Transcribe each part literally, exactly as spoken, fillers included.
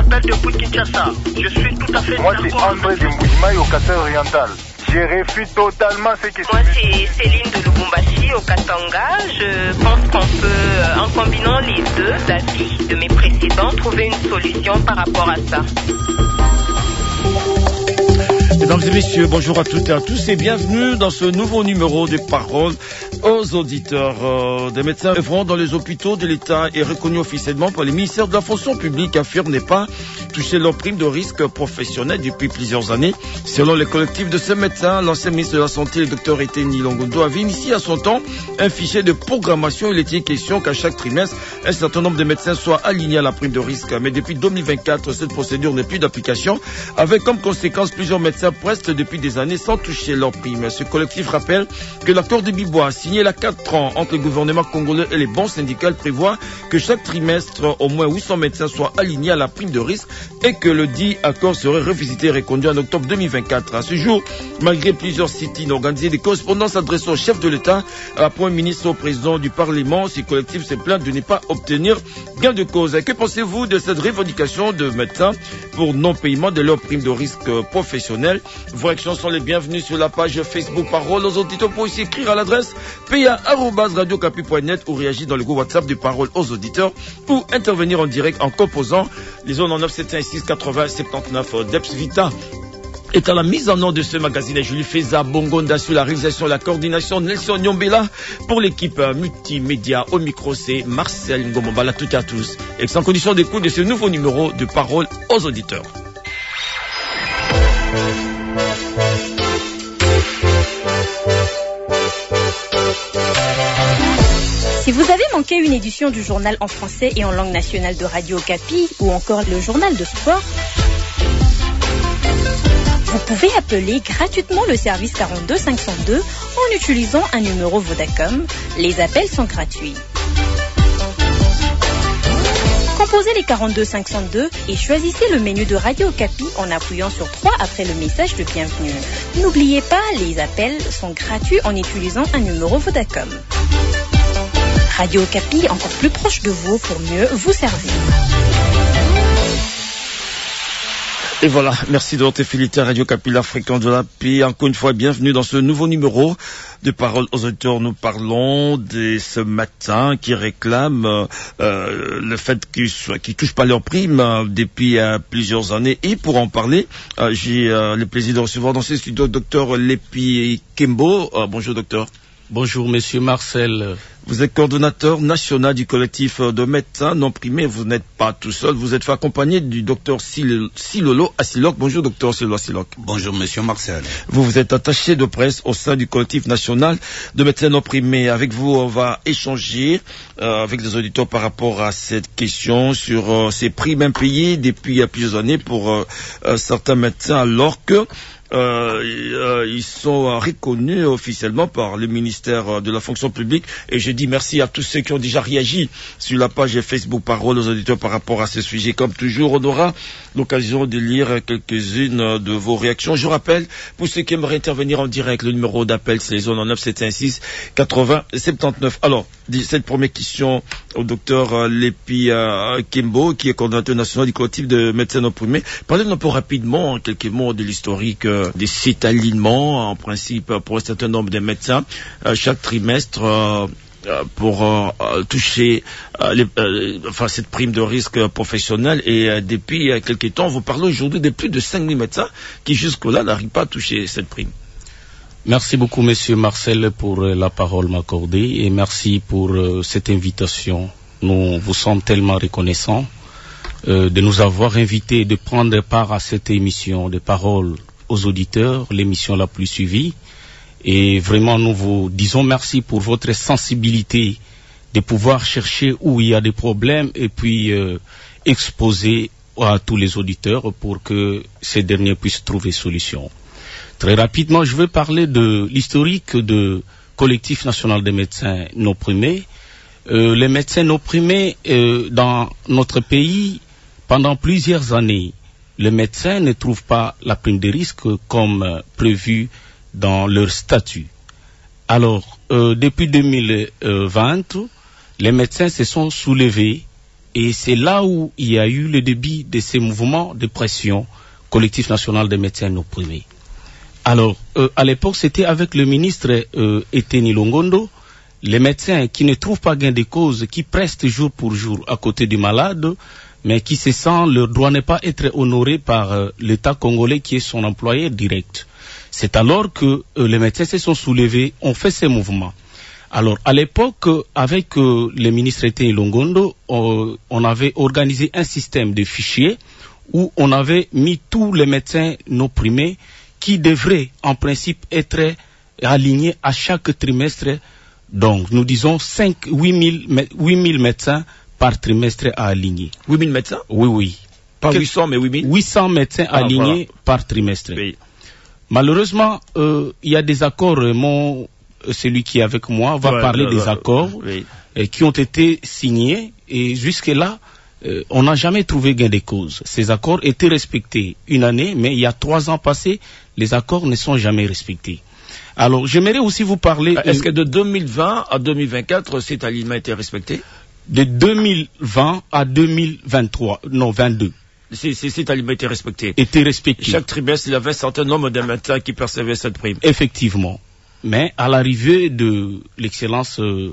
appelle depuis Kinshasa. Je suis tout à fait Moi, d'accord. c'est André de Moujimaï au Katanga-Oriental. Je refuse totalement ce qui se Moi, c'est Céline de Lubumbashi au Katanga. Je pense qu'on peut, en combinant les deux avis de mes précédents, trouver une solution par rapport à ça. Mesdames et messieurs, bonjour à toutes et à tous et bienvenue dans ce nouveau numéro de Paroles aux auditeurs. Euh, des médecins œuvrant dans les hôpitaux de l'État et reconnus officiellement par les ministères de la fonction publique affirment ne pas toucher leur prime de risque professionnel depuis plusieurs années. Selon les collectifs de ces médecins, l'ancien ministre de la Santé, le docteur Eteni Longondo, avait initié à son temps un fichier de programmation. Il était question qu'à chaque trimestre, un certain nombre de médecins soient alignés à la prime de risque. Mais depuis deux mille vingt-quatre, cette procédure n'est plus d'application, avec comme conséquence plusieurs médecins restent depuis des années sans toucher leur prime. Ce collectif rappelle que l'accord de Bibois, signé il y a quatre ans entre le gouvernement congolais et les banques syndicales, prévoit que chaque trimestre, au moins huit cents médecins soient alignés à la prime de risque et que le dit accord serait revisité et reconduit en octobre deux mille vingt-quatre. À ce jour, malgré plusieurs sit-ins organisés, des correspondances adressées au chef de l'État, à la Premier ministre, au président du Parlement, ce collectif se plaint de ne pas obtenir gain de cause. Et que pensez-vous de cette revendication de médecins pour non-paiement de leur prime de risque professionnel? Vos réactions sont les bienvenues sur la page Facebook Parole aux auditeurs. Pour aussi écrire à l'adresse p a arobase radio capi point net ou réagir dans le groupe WhatsApp de Parole aux auditeurs ou intervenir en direct en composant les zones en neuf sept un six quatre-vingts soixante-dix-neuf. Deps Vita est à la mise en œuvre de ce magazine et Julie Feza Bongonda sur la réalisation et la coordination. Nelson Nyombela pour l'équipe multimédia. Au micro, c'est Marcel Ngomobala. Toutes et à tous. Et sans condition d'écoute de ce nouveau numéro de Parole aux auditeurs. Si vous avez manqué une édition du journal en français et en langue nationale de Radio Okapi ou encore le journal de sport, vous pouvez appeler gratuitement le service quarante-deux cinq cent deux en utilisant un numéro Vodacom. Les appels sont gratuits. Composez les quarante-deux cinq cent deux et choisissez le menu de Radio Okapi en appuyant sur trois après le message de bienvenue. N'oubliez pas, les appels sont gratuits en utilisant un numéro Vodacom. Radio Okapi, encore plus proche de vous pour mieux vous servir. Et voilà, merci de votre fidélité à Radio Okapi, la fréquence de la paix. Encore une fois, bienvenue dans ce nouveau numéro de Paroles aux auditeurs. Nous parlons de ce matin qui réclament euh, le fait qu'ils qu'ils touchent pas leur prime euh, depuis euh, plusieurs années. Et pour en parler, euh, j'ai euh, le plaisir de recevoir dans ces studios docteur Lepi Kembo. Euh, bonjour docteur. Bonjour monsieur Marcel. Vous êtes coordonnateur national du collectif de médecins non primés. Vous n'êtes pas tout seul, vous êtes fait accompagner du docteur Silolo Asilok. Bonjour docteur Silolo Asilok. Bonjour monsieur Marcel. Vous vous êtes attaché de presse au sein du collectif national de médecins non primés. Avec vous, on va échanger euh, avec les auditeurs par rapport à cette question sur euh, ces primes impayées depuis plusieurs années pour euh, euh, certains médecins, alors que Euh, euh, ils sont reconnus officiellement par le ministère de la fonction publique. Et je dis merci à tous ceux qui ont déjà réagi sur la page Facebook Parole aux auditeurs par rapport à ce sujet. Comme toujours, on aura l'occasion de lire quelques-unes de vos réactions. Je rappelle, pour ceux qui aimeraient intervenir en direct, le numéro d'appel, c'est les zones en neuf sept un six quatre-vingts soixante-dix-neuf. Alors, cette première question au docteur Lepi euh, Kembo, qui est coordonnateur national du collectif de médecins non primés. Parlez-nous un peu rapidement, en quelques mots, de l'historique euh, des sites alignements, en principe, pour un certain nombre de médecins, euh, chaque trimestre, euh, pour euh, toucher euh, les, euh, enfin, cette prime de risque professionnel. Et euh, depuis euh, quelques temps, vous parlez aujourd'hui de plus de cinq mille médecins qui jusque-là n'arrivent pas à toucher cette prime. Merci beaucoup monsieur Marcel pour euh, la parole m'accordée et merci pour euh, cette invitation. Nous vous sommes tellement reconnaissants euh, de nous avoir invités de prendre part à cette émission de Paroles aux auditeurs, l'émission la plus suivie. Et vraiment, nous vous disons merci pour votre sensibilité de pouvoir chercher où il y a des problèmes et puis euh, exposer à tous les auditeurs pour que ces derniers puissent trouver solution. Très rapidement, je vais parler de l'historique de collectif national des médecins non primés. Euh, les médecins non primés euh, dans notre pays, pendant plusieurs années, les médecins ne trouvent pas la prime de risque comme euh, prévu dans leur statut. Alors, euh, depuis deux mille vingt, les médecins se sont soulevés Et c'est là où il y a eu le début de ces mouvements de pression collectif national des médecins non primés. Alors, euh, à l'époque, c'était avec le ministre euh, Eteni Longondo, les médecins qui ne trouvent pas gain de cause, qui prestent jour pour jour à côté du malade, mais qui se sentent leur droit n'est pas être honoré par euh, l'État congolais qui est son employeur direct. C'est alors que euh, les médecins se sont soulevés, ont fait ces mouvements. Alors, à l'époque, euh, avec euh, le ministre Eteni Longondo, euh, on avait organisé un système de fichiers où on avait mis tous les médecins non primés qui devraient en principe être alignés à chaque trimestre. Donc, nous disons cinq, huit mille médecins par trimestre à aligner. huit mille médecins? Oui, oui. Pas huit cents, mais huit mille? huit cents médecins ah, alignés voilà. par trimestre. Oui. Malheureusement, euh, il y a des accords. Mon, celui qui est avec moi va ouais, parler ouais, des ouais, accords oui. euh, qui ont été signés. Et jusque-là, euh, on n'a jamais trouvé gain de cause. Ces accords étaient respectés une année, mais il y a trois ans passés, les accords ne sont jamais respectés. Alors, j'aimerais aussi vous parler... Est-ce que de deux mille vingt à deux mille vingt-quatre, cet alignement a été respecté? De deux mille vingt à deux mille vingt-trois, non, vingt-deux. Si, si cet alignement était respecté. Était respecté. Chaque trimestre, il y avait un certain nombre de médecins qui percevaient cette prime. Effectivement. Mais à l'arrivée de l'excellence euh,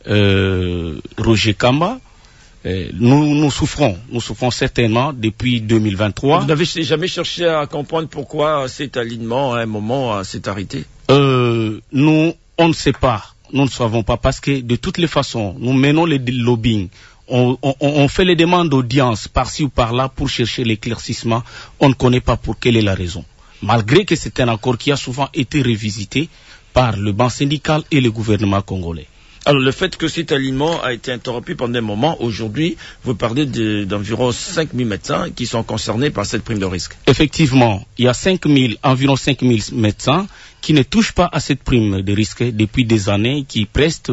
euh, Roger Kamba, euh, nous, nous souffrons. Nous souffrons certainement depuis deux mille vingt-trois. Vous n'avez jamais cherché à comprendre pourquoi cet alignement, à un moment, s'est arrêté? euh, Nous, on ne sait pas. Nous ne savons pas parce que de toutes les façons, nous menons les lobbying. On, on, on fait les demandes d'audience par-ci ou par-là pour chercher l'éclaircissement. On ne connaît pas pour quelle est la raison. Malgré que c'est un accord qui a souvent été revisité par le banc syndical et le gouvernement congolais. Alors le fait que cet alignement a été interrompu pendant un moment, aujourd'hui, vous parlez d'environ cinq mille médecins qui sont concernés par cette prime de risque. Effectivement, il y a cinq mille, environ cinq mille médecins qui ne touchent pas à cette prime de risque depuis des années, qui prestent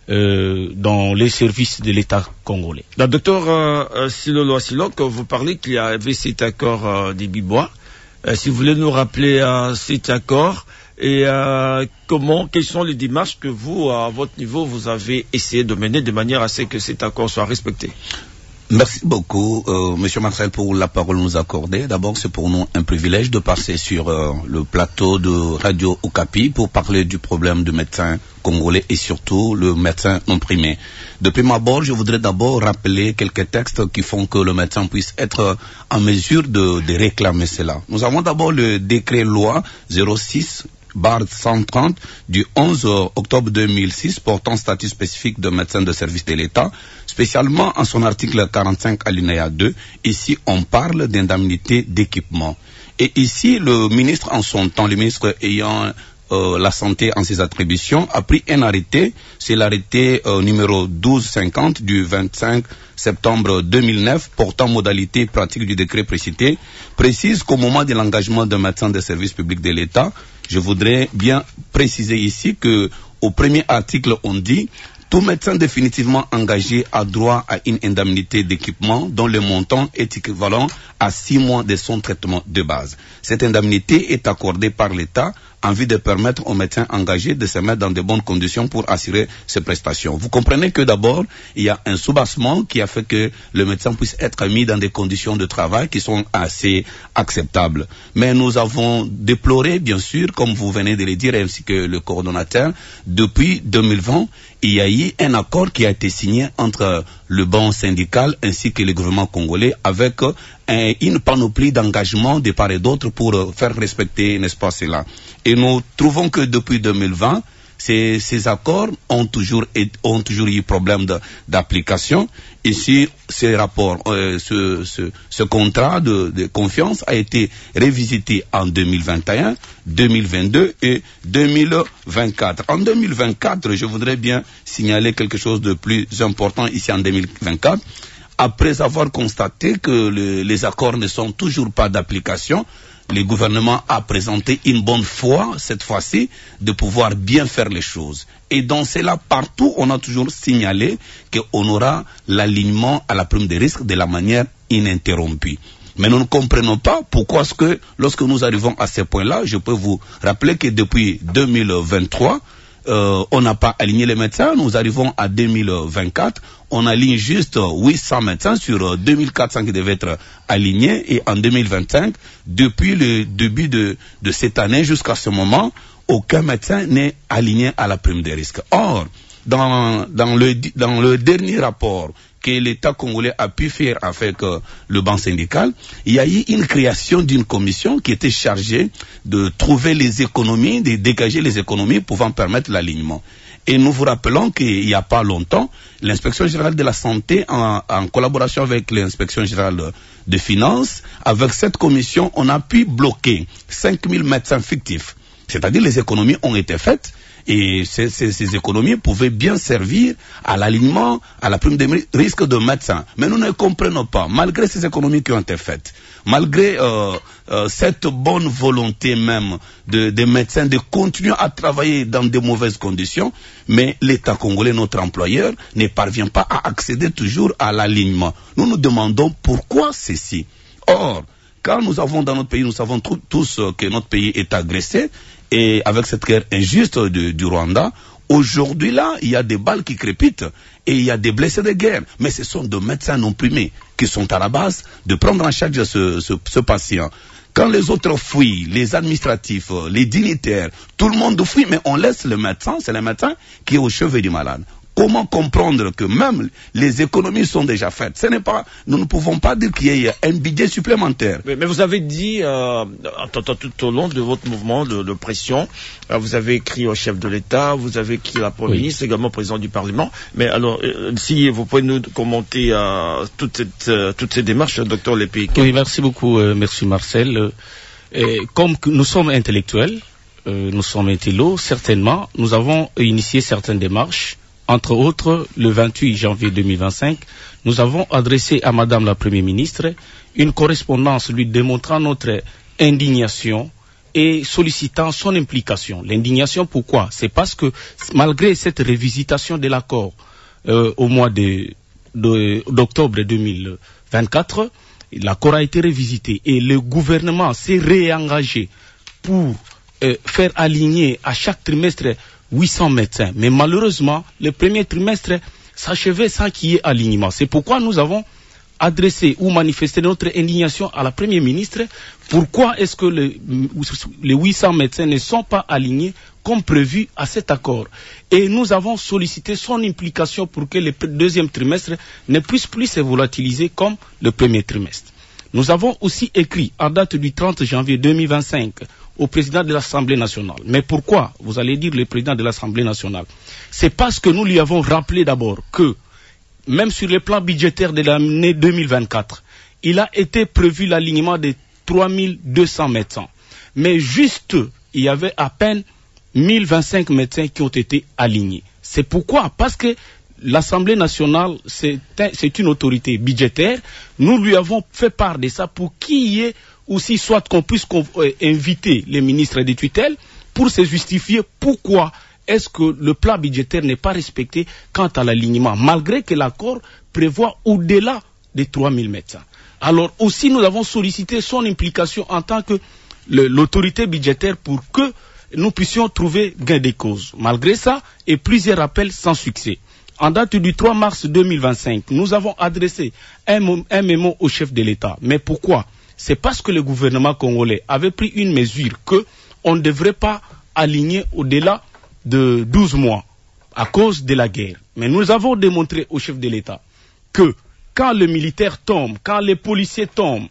euh, dans les services de l'État congolais. Le docteur euh, Silolo Asilok, vous parlez qu'il y avait cet accord euh, des Bibois. Euh, si vous voulez nous rappeler euh, cet accord et euh, comment, quelles sont les démarches que vous, à votre niveau, vous avez essayé de mener de manière à ce que cet accord soit respecté. Merci beaucoup, euh, Monsieur Marcel, pour la parole nous accordée. D'abord, c'est pour nous un privilège de passer sur euh, le plateau de Radio Okapi pour parler du problème du médecin congolais et surtout le médecin non primé. De prime abord, je voudrais d'abord rappeler quelques textes qui font que le médecin puisse être en mesure de, de réclamer cela. Nous avons d'abord le décret loi zéro six barre cent trente du onze octobre deux mille six portant statut spécifique de médecin de service de l'État, spécialement en son article quarante-cinq alinéa deux. Ici, on parle d'indemnité d'équipement. Et ici, le ministre en son temps, le ministre ayant euh, la santé en ses attributions, a pris un arrêté, c'est l'arrêté euh, numéro douze cinquante du vingt-cinq septembre deux mille neuf portant modalité pratique du décret précité, précise qu'au moment de l'engagement d'un médecin de service public de l'État, je voudrais bien préciser ici que au premier article, on dit tout médecin définitivement engagé a droit à une indemnité d'équipement dont le montant est équivalent à six mois de son traitement de base. Cette indemnité est accordée par l'État en vue de permettre aux médecins engagés de se mettre dans de bonnes conditions pour assurer ces prestations. Vous comprenez que d'abord, il y a un soubassement qui a fait que le médecin puisse être mis dans des conditions de travail qui sont assez acceptables. Mais nous avons déploré, bien sûr, comme vous venez de le dire, ainsi que le coordonnateur, depuis deux mille vingt, il y a eu un accord qui a été signé entre le banc syndical ainsi que le gouvernement congolais avec un, une panoplie d'engagements de part et d'autre pour faire respecter, n'est-ce pas, cela. Et nous trouvons que depuis deux mille vingt, ces, ces accords ont toujours, ont toujours eu problème d'application. Ici, ces rapports, euh, ce, ce, ce contrat de, de confiance a été revisité en deux mille vingt et un, deux mille vingt-deux et deux mille vingt-quatre. En deux mille vingt-quatre, je voudrais bien signaler quelque chose de plus important ici en deux mille vingt-quatre. Après avoir constaté que le, les accords ne sont toujours pas d'application, le gouvernement a présenté une bonne foi, cette fois-ci, de pouvoir bien faire les choses. Et dans cela, partout, on a toujours signalé qu'on aura l'alignement à la prime de risque de la manière ininterrompue. Mais nous ne comprenons pas pourquoi est-ce que, lorsque nous arrivons à ce point-là, je peux vous rappeler que depuis deux mille vingt-trois, euh, on n'a pas aligné les médecins. Nous arrivons à deux mille vingt-quatre, on aligne juste huit cents médecins sur deux mille quatre cents qui devaient être alignés. Et en deux mille vingt-cinq, depuis le début de, de cette année jusqu'à ce moment, aucun médecin n'est aligné à la prime des risques. Or, dans, dans, le, dans le dernier rapport que l'État congolais a pu faire avec euh, le banc syndical, il y a eu une création d'une commission qui était chargée de trouver les économies, de dégager les économies pouvant permettre l'alignement. Et nous vous rappelons qu'il n'y a pas longtemps, l'inspection générale de la santé, en, en collaboration avec l'inspection générale des finances, avec cette commission, on a pu bloquer cinq mille médecins fictifs. C'est-à-dire les économies ont été faites et ces, ces, ces économies pouvaient bien servir à l'alignement, à la prime de risque de médecins. Mais nous ne comprenons pas, malgré ces économies qui ont été faites, malgré euh, euh, cette bonne volonté même de, des médecins de continuer à travailler dans de mauvaises conditions, mais l'État congolais, notre employeur, ne parvient pas à accéder toujours à l'alignement. Nous nous demandons pourquoi ceci. Or, quand nous avons dans notre pays, nous savons tous que notre pays est agressé, et avec cette guerre injuste de, du Rwanda, aujourd'hui là, il y a des balles qui crépitent et il y a des blessés de guerre. Mais ce sont des médecins non primés qui sont à la base de prendre en charge ce, ce, ce patient. Quand les autres fuient, les administratifs, les dignitaires, tout le monde fuit, mais on laisse le médecin, c'est le médecin qui est au chevet du malade. Comment comprendre que même les économies sont déjà faites? Ce n'est pas, nous ne pouvons pas dire qu'il y ait un budget supplémentaire. Mais, mais vous avez dit, euh, tout, tout au long de votre mouvement de, de pression, euh, vous avez écrit au chef de l'État, vous avez écrit à la Premier oui. ministre, également au président du Parlement. Mais alors, euh, si vous pouvez nous commenter euh, toute cette, euh, toutes ces démarches, docteur Lépée. Oui, merci beaucoup, euh, merci Marcel. Euh, comme nous sommes intellectuels, euh, nous sommes intellos, certainement, nous avons initié certaines démarches. Entre autres, le vingt-huit janvier deux mille vingt-cinq, nous avons adressé à Madame la Première ministre une correspondance lui démontrant notre indignation et sollicitant son implication. L'indignation, pourquoi? C'est parce que malgré cette révisitation de l'accord euh, au mois de, de, d'octobre deux mille vingt-quatre, l'accord a été révisité et le gouvernement s'est réengagé pour euh, faire aligner à chaque trimestre huit cents médecins. Mais malheureusement, le premier trimestre s'achevait sans qu'il y ait alignement. C'est pourquoi nous avons adressé ou manifesté notre indignation à la Première ministre. Pourquoi est-ce que le, les huit cents médecins ne sont pas alignés comme prévu à cet accord? Et nous avons sollicité son implication pour que le deuxième trimestre ne puisse plus se volatiliser comme le premier trimestre. Nous avons aussi écrit en date du trente janvier deux mille vingt-cinq au président de l'Assemblée nationale. Mais pourquoi, vous allez dire, le président de l'Assemblée nationale? C'est parce que nous lui avons rappelé d'abord que, même sur le plan budgétaire de l'année deux mille vingt-quatre, il a été prévu l'alignement de trois mille deux cents médecins. Mais juste, il y avait à peine mille vingt-cinq médecins qui ont été alignés. C'est pourquoi? Parce que l'Assemblée nationale, c'est un, c'est une autorité budgétaire. Nous lui avons fait part de ça pour qu'il y ait aussi soit qu'on puisse euh, inviter les ministres des tutelles pour se justifier pourquoi est-ce que le plan budgétaire n'est pas respecté quant à l'alignement, malgré que l'accord prévoit au-delà des trois mille médecins. Alors aussi, nous avons sollicité son implication en tant que le, l'autorité budgétaire pour que nous puissions trouver gain de cause. Malgré ça, et plusieurs appels sans succès. En date du trois mars deux mille vingt-cinq, nous avons adressé un, un mémo au chef de l'État. Mais pourquoi? C'est parce que le gouvernement congolais avait pris une mesure qu'on ne devrait pas aligner au-delà de douze mois à cause de la guerre. Mais nous avons démontré au chef de l'État que quand le militaire tombe, quand les policiers tombent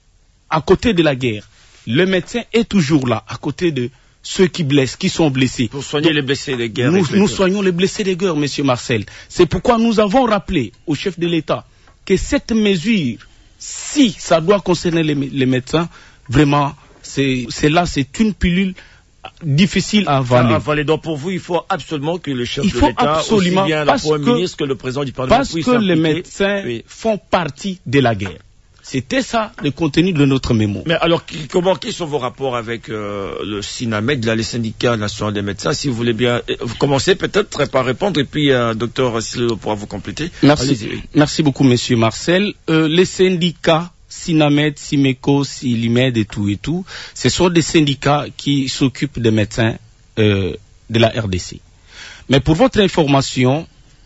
à côté de la guerre, le médecin est toujours là, à côté de ceux qui blessent, qui sont blessés. Pour soigner Donc, les blessés de guerre. Nous, nous soignons les blessés de guerre, monsieur Marcel. C'est pourquoi nous avons rappelé au chef de l'État que cette mesure, si ça doit concerner les, les médecins, vraiment, c'est, c'est là, c'est une pilule difficile à avaler. avaler. Donc pour vous, il faut absolument que le chef il de l'État, absolument, aussi bien la Première ministre que le président du Parlement, parce que les médecins oui. font partie de la guerre. C'était ça le contenu de notre mémo. Mais alors, comment, quels sont vos rapports avec euh, le SINAMED, là, les syndicats nationaux des médecins? Si vous voulez bien, vous commencez peut-être par répondre et puis euh, docteur Silo pourra vous compléter. Merci, merci beaucoup, monsieur Marcel. Euh, les syndicats SINAMED, SIMECO, SILIMED et tout et tout, ce sont des syndicats qui s'occupent des médecins euh, de la R D C. Mais pour votre information,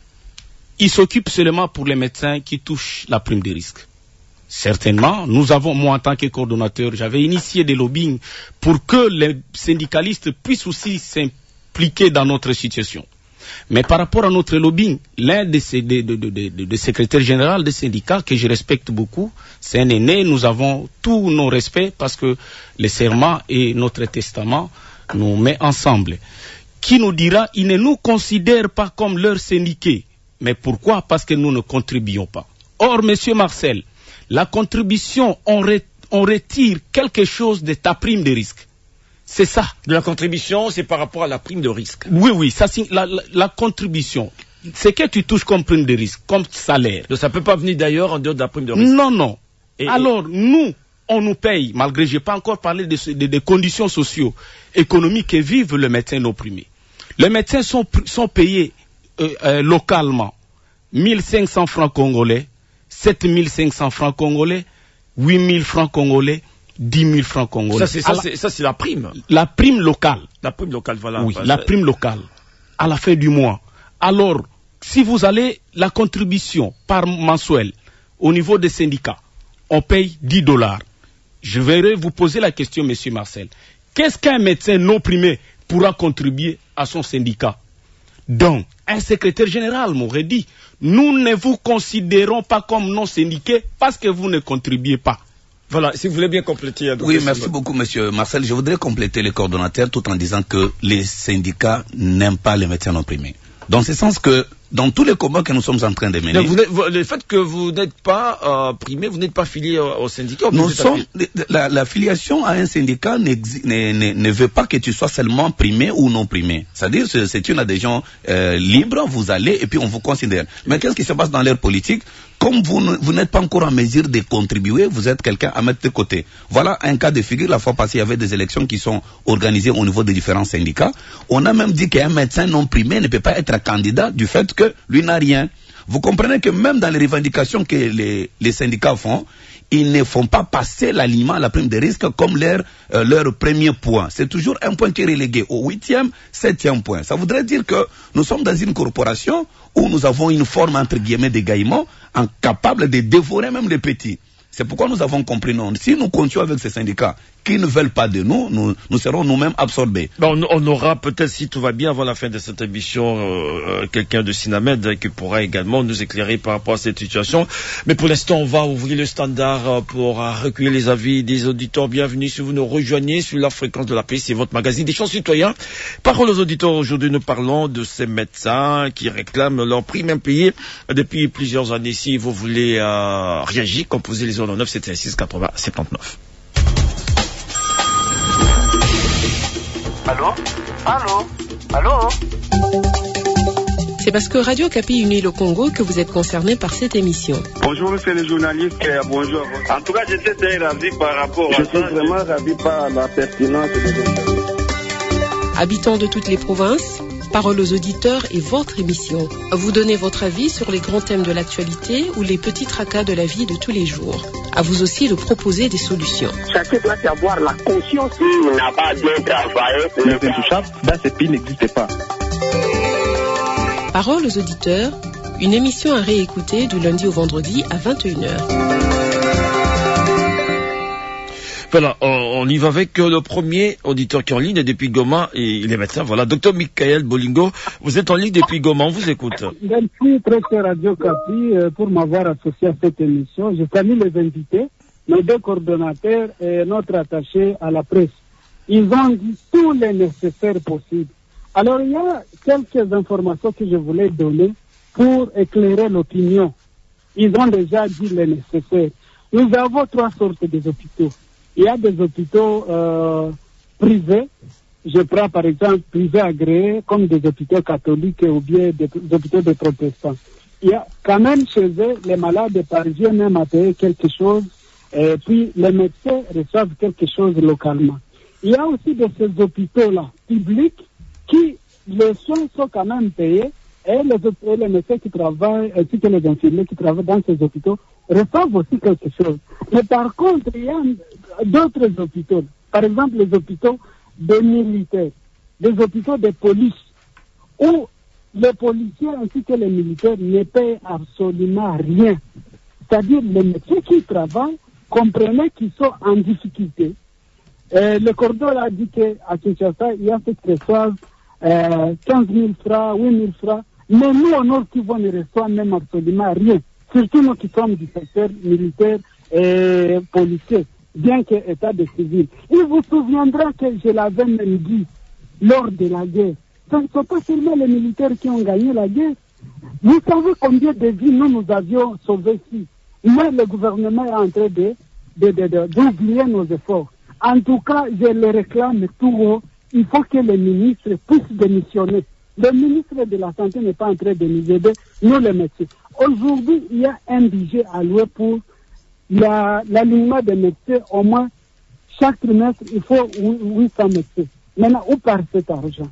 il s'occupe seulement pour les médecins qui touchent la prime de risque. Certainement, nous avons, moi en tant que coordonnateur, j'avais initié des lobbying pour que les syndicalistes puissent aussi s'impliquer dans notre situation. Mais par rapport à notre lobbying, l'un des de, de, de, de, de secrétaires généraux des syndicats, que je respecte beaucoup, c'est un aîné, nous avons tous nos respects parce que le serment et notre testament nous met ensemble. Qui nous dira, ils ne nous considèrent pas comme leurs syndiqués. Mais pourquoi? Parce que nous ne contribuons pas. Or, monsieur Marcel, la contribution, on, re, on retire quelque chose de ta prime de risque. C'est ça. De la contribution, c'est par rapport à la prime de risque. Oui, oui, ça, la, la, la contribution. C'est que tu touches comme prime de risque, comme salaire. Donc ça ne peut pas venir d'ailleurs en dehors de la prime de risque. Non, non. Et, Alors, et... nous, on nous paye, malgré, je n'ai pas encore parlé des de, de conditions socio-économiques que vivent les médecins opprimés. Les médecins sont, sont payés euh, euh, localement mille cinq cents francs congolais, sept mille cinq cents francs congolais, huit mille francs congolais, dix mille francs congolais. Ça, c'est, ça, c'est, ça, c'est la prime. La prime locale. La prime locale, voilà. Oui, voilà. La prime locale. À la fin du mois. Alors, si vous allez, la contribution par mensuel au niveau des syndicats, on paye dix dollars. Je vais vous poser la question, monsieur Marcel. Qu'est-ce qu'un médecin non primé pourra contribuer à son syndicat? Donc, un secrétaire général m'aurait dit, nous ne vous considérons pas comme non syndiqués parce que vous ne contribuez pas. Voilà, si vous voulez bien compléter. Oui, merci beaucoup, monsieur Marcel. Je voudrais compléter les coordonnateurs tout en disant que les syndicats n'aiment pas les médecins non primés. Dans ce sens que, dans tous les combats que nous sommes en train de mener... Donc vous vous, le fait que vous n'êtes pas euh, primé, vous n'êtes pas affilié au, au syndicat... Nous sommes, la, la filiation à un syndicat ne, ne, ne veut pas que tu sois seulement primé ou non primé. C'est-à-dire que c'est une adhésion euh, libre, vous allez et puis on vous considère. Mais qu'est-ce qui se passe dans l'ère politique? Comme vous, vous n'êtes pas encore en mesure de contribuer, vous êtes quelqu'un à mettre de côté. Voilà un cas de figure. La fois passée, il y avait des élections qui sont organisées au niveau des différents syndicats. On a même dit qu'un médecin non primé ne peut pas être candidat du fait que lui n'a rien. Vous comprenez que même dans les revendications que les, les syndicats font, ils ne font pas passer l'aliment à la prime de risque comme leur, euh, leur premier point. C'est toujours un point qui est relégué au huitième, septième point. Ça voudrait dire que nous sommes dans une corporation où nous avons une forme, entre guillemets, d'égaillement, incapable de dévorer même les petits. C'est pourquoi nous avons compris, non, si nous continuons avec ces syndicats qui ne veulent pas de nous, nous, nous serons nous-mêmes absorbés. Bon, on, on aura peut-être, si tout va bien, avant la fin de cette émission, euh, quelqu'un de Sinamed qui pourra également nous éclairer par rapport à cette situation. Mais pour l'instant, on va ouvrir le standard pour euh, recueillir les avis des auditeurs. Bienvenue si vous nous rejoignez sur la fréquence de la paix, c'est votre magazine des champs citoyens. Parole aux auditeurs, aujourd'hui nous parlons de ces médecins qui réclament leur prime impayée depuis plusieurs années. Si vous voulez euh, réagir, composez les zéro neuf sept six quatre-vingts soixante-dix-neuf. Allô? Allô? Allô? C'est parce que Radio Okapi unit le Congo que vous êtes concerné par cette émission. Bonjour monsieur le journaliste, bonjour. En tout cas, j'étais très ravi par rapport à ça. Je suis vraiment ravi par la pertinence de l'émission. Habitants de toutes les provinces, Parole aux auditeurs est votre émission. Vous donnez votre avis sur les grands thèmes de l'actualité ou les petits tracas de la vie de tous les jours. À vous aussi de proposer des solutions. Chacun doit avoir la conscience qu'il n'a pas bien travaillé. Le intouchable dans ce pays n'existe pas. Parole aux auditeurs, une émission à réécouter du lundi au vendredi à vingt et une heures. Voilà, on y va avec le premier auditeur qui est en ligne depuis Goma et il est médecin. Voilà, docteur Michael Bolingo, vous êtes en ligne depuis Goma, on vous écoute. Merci très cher Radio Kapi pour m'avoir associé à cette émission. Je salue les invités, nos deux coordonnateurs et notre attaché à la presse. Ils ont dit tout le nécessaire possible. Alors il y a quelques informations que je voulais donner pour éclairer l'opinion. Ils ont déjà dit le nécessaire. Nous avons trois sortes d'hôpitaux. Il y a des hôpitaux euh, privés, je prends par exemple privés agréés comme des hôpitaux catholiques ou bien des, des hôpitaux de protestants. Il y a quand même chez eux, les malades parisiens même à payer quelque chose et puis les médecins reçoivent quelque chose localement. Il y a aussi de ces hôpitaux-là publics qui, les soins sont quand même payés et les, et les médecins qui travaillent, ainsi que les infirmiers qui travaillent dans ces hôpitaux reçoivent aussi quelque chose. Mais par contre, il y a d'autres hôpitaux, par exemple les hôpitaux des militaires, des hôpitaux de police, où les policiers ainsi que les militaires ne payent absolument rien. C'est-à-dire les médecins qui travaillent, comprenez qu'ils sont en difficulté. Euh, le cordon a dit qu'à Kinshasa, il y a ceux qui reçoivent euh, quinze mille francs, huit mille francs, mais nous, au Nord Kivu, ne reçoivent même absolument rien. Surtout nous qui sommes du secteur militaire et policier, bien que état de civil. Il vous souviendra que je l'avais même dit lors de la guerre. Ce ne sont pas seulement les militaires qui ont gagné la guerre. Vous savez combien de vies nous, nous avions sauvées ici. Mais le gouvernement est en train de, de, de, de, d'oublier nos efforts. En tout cas, je le réclame tout haut. Il faut que les ministres puissent démissionner. Le ministre de la Santé n'est pas en train de nous aider, nous les médecins. Aujourd'hui, il y a un budget alloué pour la, l'alignement des médecins. Au moins, chaque trimestre, il faut huit cents médecins. Maintenant, où part cet argent?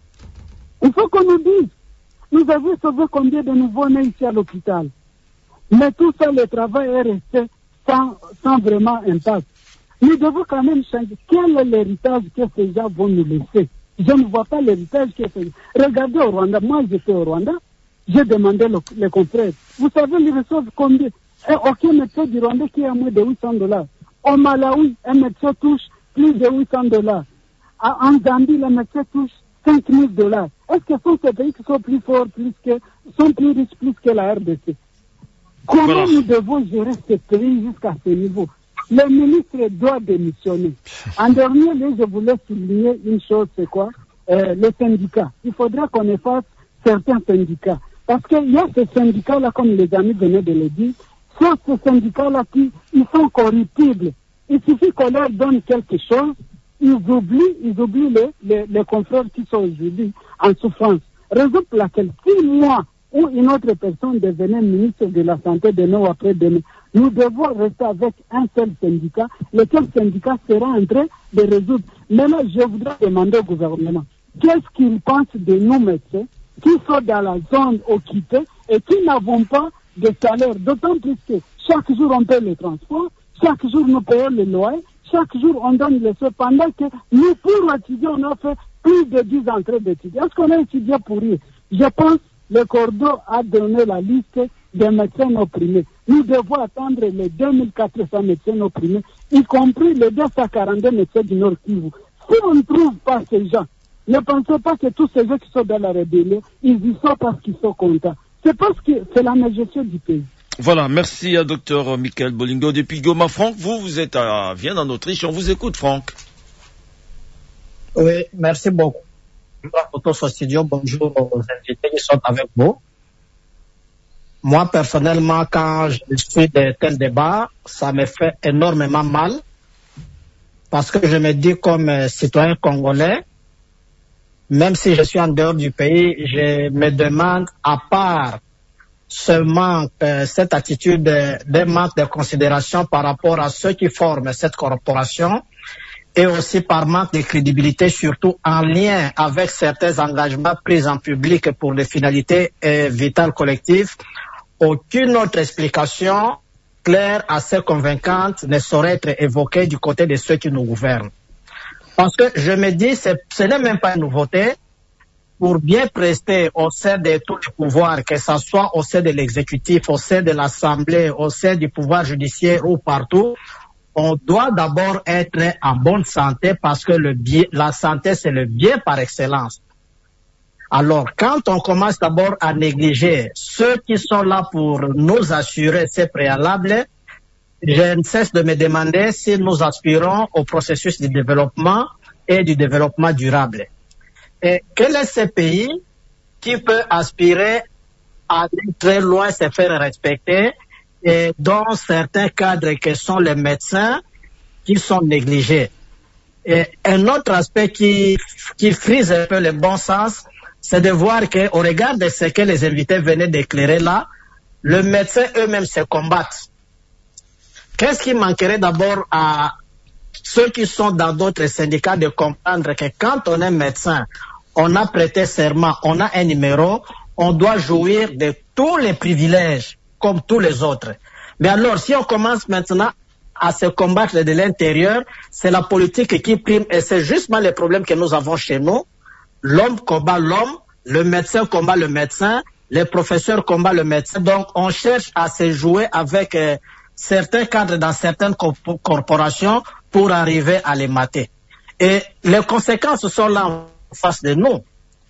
Il faut qu'on nous dise. Nous avons sauvé combien de nouveaux-nés ici à l'hôpital? Mais tout ça, le travail est resté sans, sans vraiment impact. Nous devons quand même changer. Quel est l'héritage que ces gens vont nous laisser? Je ne vois pas l'héritage que ces gens... Regardez au Rwanda. Moi, j'étais au Rwanda. J'ai demandé le, les confrères. Vous savez, ils reçoivent combien? Et aucun médecin du Rwanda qui a moins de huit cents dollars. Au Malawi, un médecin touche plus de huit cents dollars. En Zambie, le médecin touche cinq mille dollars. Est-ce que ce sont ces pays qui sont plus forts, plus que, sont plus riches, plus que la R D C? Comment voilà. Nous devons gérer ce pays jusqu'à ce niveau? Le ministre doit démissionner. En dernier lieu, je voulais souligner une chose, c'est quoi? Euh, les syndicats. Il faudra qu'on efface certains syndicats. Parce qu'il y a ces syndicats-là, comme les amis venaient de le dire, sont ces syndicats-là qui ils sont corruptibles. Il suffit qu'on leur donne quelque chose, ils oublient, ils oublient les, les, les confrères qui sont aujourd'hui en souffrance. Raison pour laquelle, si moi ou une autre personne devenait ministre de la Santé demain ou après-demain, nous devons rester avec un seul syndicat, lequel syndicat sera en train de résoudre. Maintenant, je voudrais demander au gouvernement, qu'est-ce qu'il pense de nous médecins qui sont dans la zone occupée et qui n'avons pas de salaire, d'autant plus que chaque jour on paie le transport, chaque jour nous payons le loyer, chaque jour on donne les soins, pendant que nous, pour étudier, on a fait plus de dix entrées d'étudier. Est-ce qu'on a étudié pour rien? Je pense que le Cordo a donné la liste des médecins opprimés. Nous devons attendre les deux mille quatre cents médecins opprimés, y compris les deux cent quarante-deux médecins du Nord Kivu. Si on ne trouve pas ces gens, ne pensez pas que tous ces gens qui sont dans la rébellion, ils y sont parce qu'ils sont contents. C'est parce que c'est la gestion du pays. Voilà, merci à docteur Michael Bolingo depuis Goma. Franck, vous, vous êtes à Vienne, en Autriche. On vous écoute, Franck. Oui, merci beaucoup. Bonjour au studio, bonjour aux invités qui sont avec vous. Moi, personnellement, quand je suis de tels débats, ça me fait énormément mal parce que je me dis comme citoyen congolais, même si je suis en dehors du pays, je me demande, à part ce manque, cette attitude de manque de considération par rapport à ceux qui forment cette corporation, et aussi par manque de crédibilité, surtout en lien avec certains engagements pris en public pour des finalités euh, vitales collectives, aucune autre explication claire, assez convaincante, ne saurait être évoquée du côté de ceux qui nous gouvernent. Parce que je me dis, ce n'est même pas une nouveauté. Pour bien prester au sein de tous les pouvoirs, que ce soit au sein de l'exécutif, au sein de l'Assemblée, au sein du pouvoir judiciaire ou partout, on doit d'abord être en bonne santé parce que le bien, la santé, c'est le bien par excellence. Alors, quand on commence d'abord à négliger ceux qui sont là pour nous assurer ces préalables, je ne cesse de me demander si nous aspirons au processus de développement et du développement durable. Et quel est ce pays qui peut aspirer à aller très loin, se faire respecter, et dans certains cadres que sont les médecins qui sont négligés. Et un autre aspect qui, qui frise un peu le bon sens, c'est de voir qu'au regard de ce que les invités venaient d'éclairer là, les médecins eux-mêmes se combattent. Qu'est-ce qui manquerait d'abord à ceux qui sont dans d'autres syndicats de comprendre que quand on est médecin, on a prêté serment, on a un numéro, on doit jouir de tous les privilèges comme tous les autres. Mais alors, si on commence maintenant à se combattre de l'intérieur, c'est la politique qui prime et c'est justement le problème que nous avons chez nous. L'homme combat l'homme, le médecin combat le médecin, les professeurs combattent le médecin. Donc, on cherche à se jouer avec euh, certains cadres dans certaines co corporations pour arriver à les mater. Et les conséquences sont là en face de nous.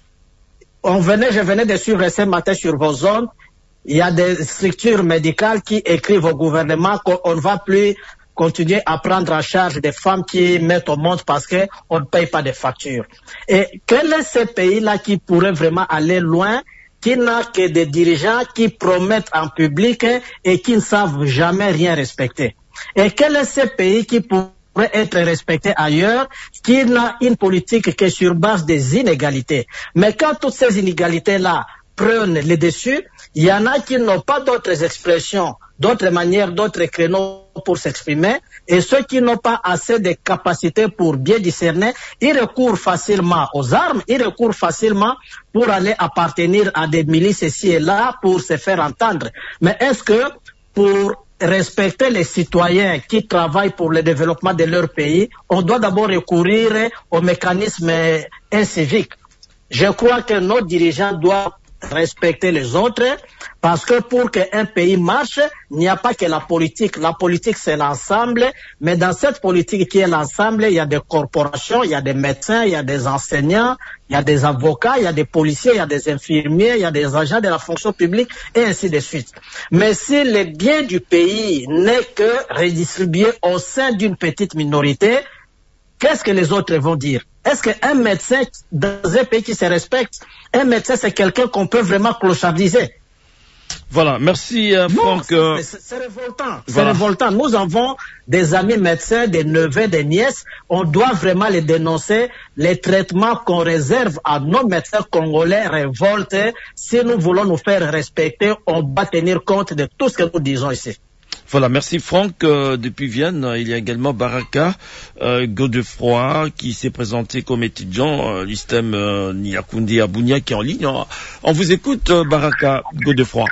On venait, je venais de suivre ce matin sur vos zones, il y a des structures médicales qui écrivent au gouvernement qu'on ne va plus continuer à prendre en charge des femmes qui mettent au monde parce qu'on ne paye pas de factures. Et quel est ce pays-là qui pourrait vraiment aller loin, qui n'a que des dirigeants qui promettent en public et qui ne savent jamais rien respecter? Et quel est ce pays qui pourrait être respecté ailleurs, qui n'a une politique que sur base des inégalités? Mais quand toutes ces inégalités-là prennent le dessus, il y en a qui n'ont pas d'autres expressions, d'autres manières, d'autres créneaux pour s'exprimer, et ceux qui n'ont pas assez de capacités pour bien discerner, ils recourent facilement aux armes, ils recourent facilement pour aller appartenir à des milices ici et là pour se faire entendre. Mais est-ce que pour respecter les citoyens qui travaillent pour le développement de leur pays, on doit d'abord recourir aux mécanismes inciviques? Je crois que nos dirigeants doivent respecter les autres, parce que pour qu'un pays marche, il n'y a pas que la politique. La politique, c'est l'ensemble, mais dans cette politique qui est l'ensemble, il y a des corporations, il y a des médecins, il y a des enseignants, il y a des avocats, il y a des policiers, il y a des infirmiers, il y a des agents de la fonction publique, et ainsi de suite. Mais si le bien du pays n'est que redistribué au sein d'une petite minorité, qu'est-ce que les autres vont dire? Est-ce qu'un médecin, dans un pays qui se respecte, un médecin, c'est quelqu'un qu'on peut vraiment clochardiser? Voilà, merci euh, Franck. Non, c'est révoltant. C'est voilà. révoltant. Nous avons des amis médecins, des neveux, des nièces. On doit vraiment les dénoncer. Les traitements qu'on réserve à nos médecins congolais révoltent. Si nous voulons nous faire respecter, on doit tenir compte de tout ce que nous disons ici. Voilà, merci Franck. Euh, depuis Vienne, il y a également Baraka euh, Godefroy qui s'est présenté comme étudiant euh, l'I S T E M euh, Niakoundé à Bunia qui est en ligne. On, on vous écoute, euh, Baraka Godefroy.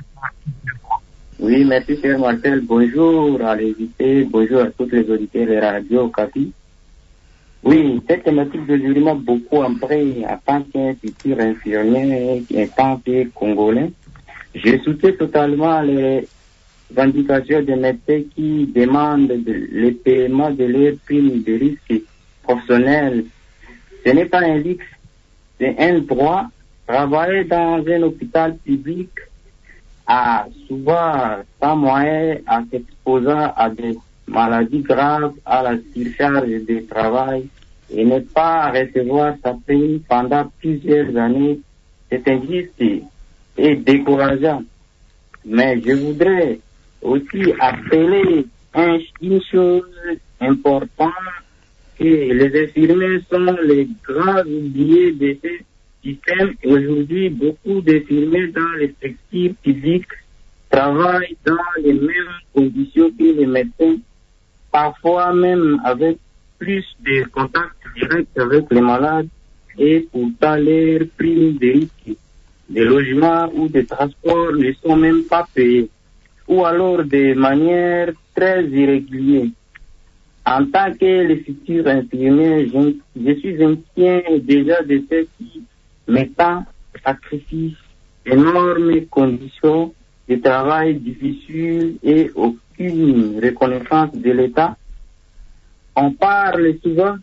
Oui, merci cher Marcel. Bonjour à l'invité, bonjour à tous les auditeurs de Radio Okapi. Oui, cette thématique de jury m'a beaucoup appris en tant qu'un futur infirmier, en tant que Congolais. Je soutiens totalement les indications des médecins qui demandent de, le paiement de leurs primes de risque professionnel. Ce n'est pas un luxe, c'est un droit. Travailler dans un hôpital public a souvent pas moyen à s'exposer à des maladies graves, à la surcharge de travail et ne pas recevoir sa prime pendant plusieurs années. C'est injuste et décourageant. Mais je voudrais aussi appeler un, une chose importante, que les infirmiers sont les grands oubliés de ce système. Aujourd'hui, beaucoup d'infirmiers dans les structures publiques travaillent dans les mêmes conditions que les médecins, parfois même avec plus de contacts directs avec les malades, et pourtant leurs primes de risque de logement ou de transport ne sont même pas payés, ou alors de manière très irrégulière. En tant que le futur infirmier, je, je suis inquiet déjà de ceux qui mettent sacrifice, énormes conditions de travail difficiles et aucune reconnaissance de l'État. On parle souvent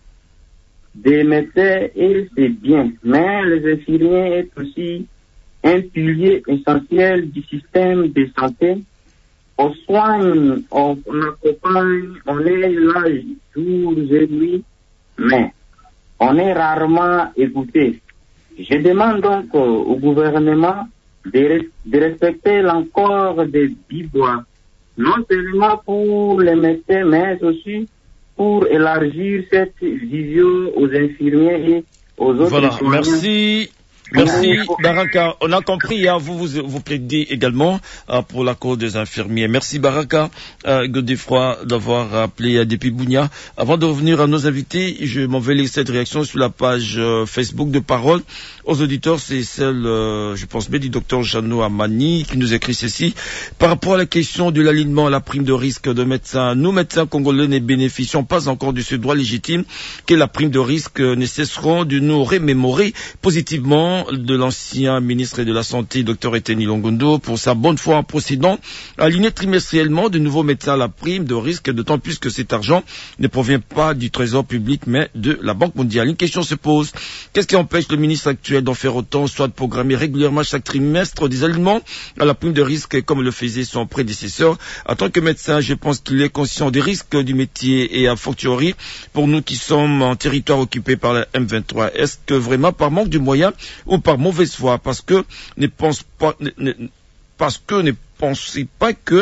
des médecins et c'est bien, mais les infirmiers sont aussi un pilier essentiel du système de santé. On soigne, on, on accompagne, on est là jour et nuit, mais on est rarement écouté. Je demande donc au gouvernement de, de respecter l'accord de Bibois, non seulement pour les médecins, mais aussi pour élargir cette vision aux infirmiers et aux autres. Voilà, merci. Merci Baraka. On a compris, hein, vous, vous vous plaidez également euh, pour la cause des infirmiers. Merci Baraka euh, Godefroy d'avoir appelé euh, depuis Bunia. Avant de revenir à nos invités, je m'en vais laisser cette réaction sur la page euh, Facebook de Parole aux auditeurs. C'est celle, euh, je pense bien, du docteur Jeannot Amani qui nous écrit ceci. Par rapport à la question de l'alignement à la prime de risque de médecins, nous médecins congolais ne bénéficions pas encore de ce droit légitime que la prime de risque ne cesseront de nous remémorer positivement bilan de l'ancien ministre de la Santé, Dr Eteni Longondo, pour sa bonne foi en procédant à aligner trimestriellement de nouveaux médecins à la prime de risque, d'autant plus que cet argent ne provient pas du Trésor public, mais de la Banque mondiale. Une question se pose. Qu'est-ce qui empêche le ministre actuel d'en faire autant, soit de programmer régulièrement chaque trimestre des alignements à la prime de risque, comme le faisait son prédécesseur? En tant que médecin, je pense qu'il est conscient des risques du métier et à fortiori, pour nous qui sommes en territoire occupé par la M vingt-trois, est-ce que vraiment par manque de moyens ou par mauvaise foi, parce que ne pense pas, ne, ne, parce que ne pensez pas que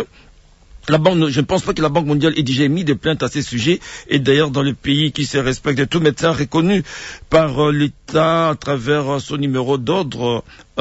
la banque, je ne pense pas que la Banque mondiale ait déjà mis des plaintes à ces sujets. Et d'ailleurs, dans le pays qui se respecte, tout médecin reconnu par euh, l'État à travers euh, son numéro d'ordre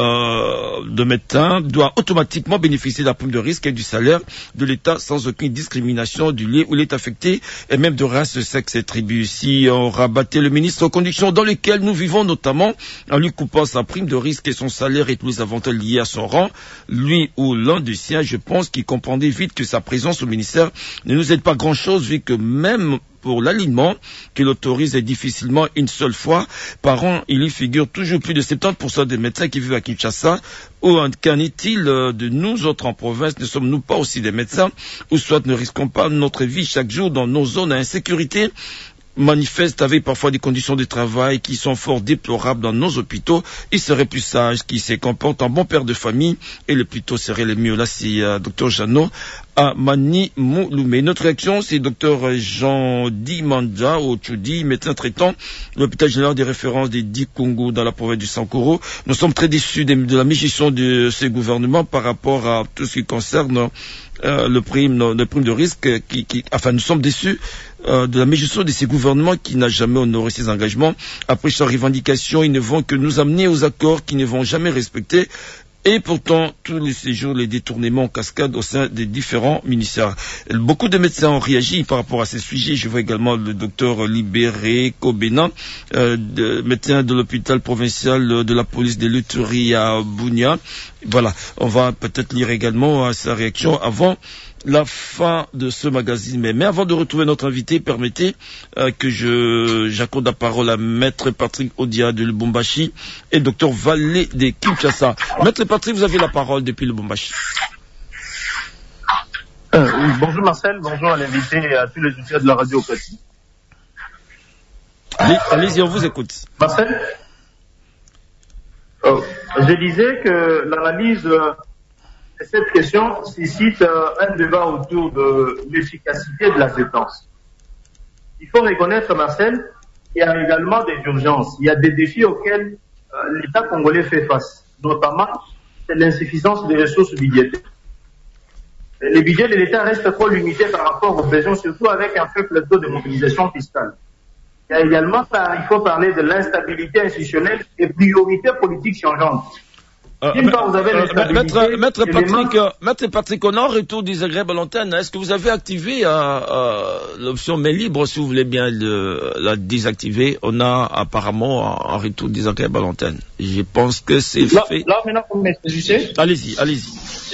euh, de médecin doit automatiquement bénéficier de la prime de risque et du salaire de l'État sans aucune discrimination du lieu où il est affecté et même de race, sexe et tribu. Si on rabattait le ministre aux conditions dans lesquelles nous vivons, notamment en lui coupant sa prime de risque et son salaire et tous les avantages liés à son rang, lui ou l'un des siens, je pense qu'il comprendrait vite que sa présence au ministère ne nous aide pas grand-chose, vu que même pour l'alignement, qu'il autorise difficilement une seule fois par an, il y figure toujours plus de soixante-dix pour cent des médecins qui vivent à Kinshasa. Ou qu'en est-il de nous autres en province? Ne sommes-nous pas aussi des médecins? Ou soit ne risquons pas notre vie chaque jour dans nos zones à insécurité manifeste avec parfois des conditions de travail qui sont fort déplorables dans nos hôpitaux? Il serait plus sage qu'il se comporte en bon père de famille et le plus tôt serait le mieux. Là, c'est euh, docteur Jeannot à Mani Mouloumé. Notre réaction, c'est docteur Jean Dimanja au Tchoudi, médecin traitant, l'hôpital général des références des dix Congo dans la province du Sankoro. Nous sommes très déçus de, de la mégestion de ces gouvernements par rapport à tout ce qui concerne euh, le prime, le prime de risque. Qui, qui, enfin, nous sommes déçus euh, de la mégestion de ces gouvernements qui n'a jamais honoré ses engagements. Après chaque revendication, ils ne vont que nous amener aux accords qui ne vont jamais respecter. Et pourtant, tous les séjours, les détournements en cascade au sein des différents ministères. Beaucoup de médecins ont réagi par rapport à ces sujets. Je vois également le docteur Libéré Kobena, euh, de, médecin de l'hôpital provincial de la police de Lutherie à Bunia. Voilà, on va peut-être lire également sa réaction avant la fin de ce magazine. Mais, mais avant de retrouver notre invité, permettez euh, que je j'accorde la parole à Maître Patrick Odia de Lubumbashi et Docteur Vallée de Kinshasa. Maître Patrick, vous avez la parole depuis Lubumbashi. Euh, bonjour Marcel, bonjour à l'invité et à tous les auditeurs de la radio Okapi. Allez, allez-y, on vous écoute. Marcel, oh, je disais que l'analyse euh, cette question suscite euh, un débat autour de l'efficacité de la dépense. Il faut reconnaître, Marcel, qu'il y a également des urgences. Il y a des défis auxquels euh, l'État congolais fait face. Notamment, c'est l'insuffisance des ressources budgétaires. Les budgets de l'État restent trop limités par rapport aux besoins, surtout avec un faible taux de mobilisation fiscale. Il y a également, il faut parler de l'instabilité institutionnelle et priorités politiques changeantes. Euh, part, vous avez euh, maître, maître, Patrick, euh, maître Patrick, on a un retour désagréable à l'antenne. Est-ce que vous avez activé euh, euh, l'option main libre, si vous voulez bien le, la désactiver? On a apparemment un retour désagréable à l'antenne. Je pense que c'est fait. Là, maintenant, vous m'excusez. Allez-y, allez-y.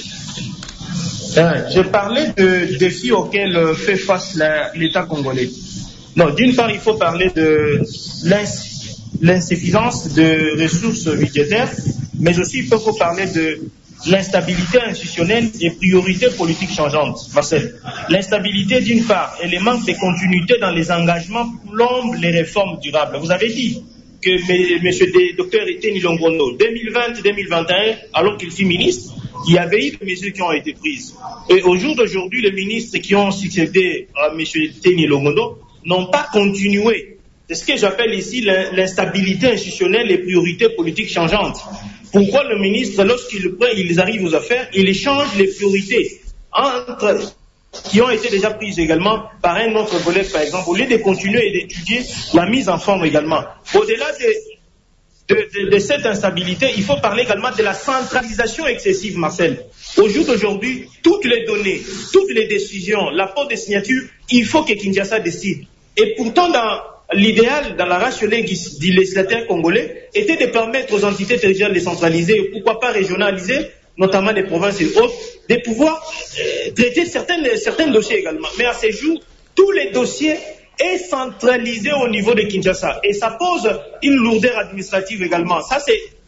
Euh, je parlais de défis auxquels euh, fait face la, l'État congolais. Non, d'une part, il faut parler de l'insuffisance de ressources budgétaires, mais aussi il faut parler de l'instabilité institutionnelle et priorités politiques changeantes. Marcel, l'instabilité d'une part et le manque de continuité dans les engagements plombent les réformes durables. Vous avez dit que M. Docteur Eteni Longondo, deux mille vingt deux mille vingt et un, alors qu'il fut ministre, il y avait eu des mesures qui ont été prises. Et au jour d'aujourd'hui, les ministres qui ont succédé à M. Eteni Longondo n'ont pas continué. C'est ce que j'appelle ici l'instabilité institutionnelle et priorités politiques changeantes. Pourquoi le ministre, lorsqu'ils arrivent aux affaires, il échange les priorités entre, qui ont été déjà prises également par un autre collègue, par exemple, au lieu de continuer et d'étudier la mise en forme également. Au-delà de, de, de, de cette instabilité, il faut parler également de la centralisation excessive, Marcel. Au jour d'aujourd'hui, toutes les données, toutes les décisions, l'apport des signatures, il faut que Kinshasa décide. Et pourtant, dans l'idéal, dans la ratio legis du législateur congolais, était de permettre aux entités territoriales décentralisées, et pourquoi pas régionalisées, notamment les provinces et autres, de pouvoir euh, traiter certains, certains dossiers également. Mais à ce jour, tous les dossiers sont centralisés au niveau de Kinshasa. Et ça pose une lourdeur administrative également. Ça, c'est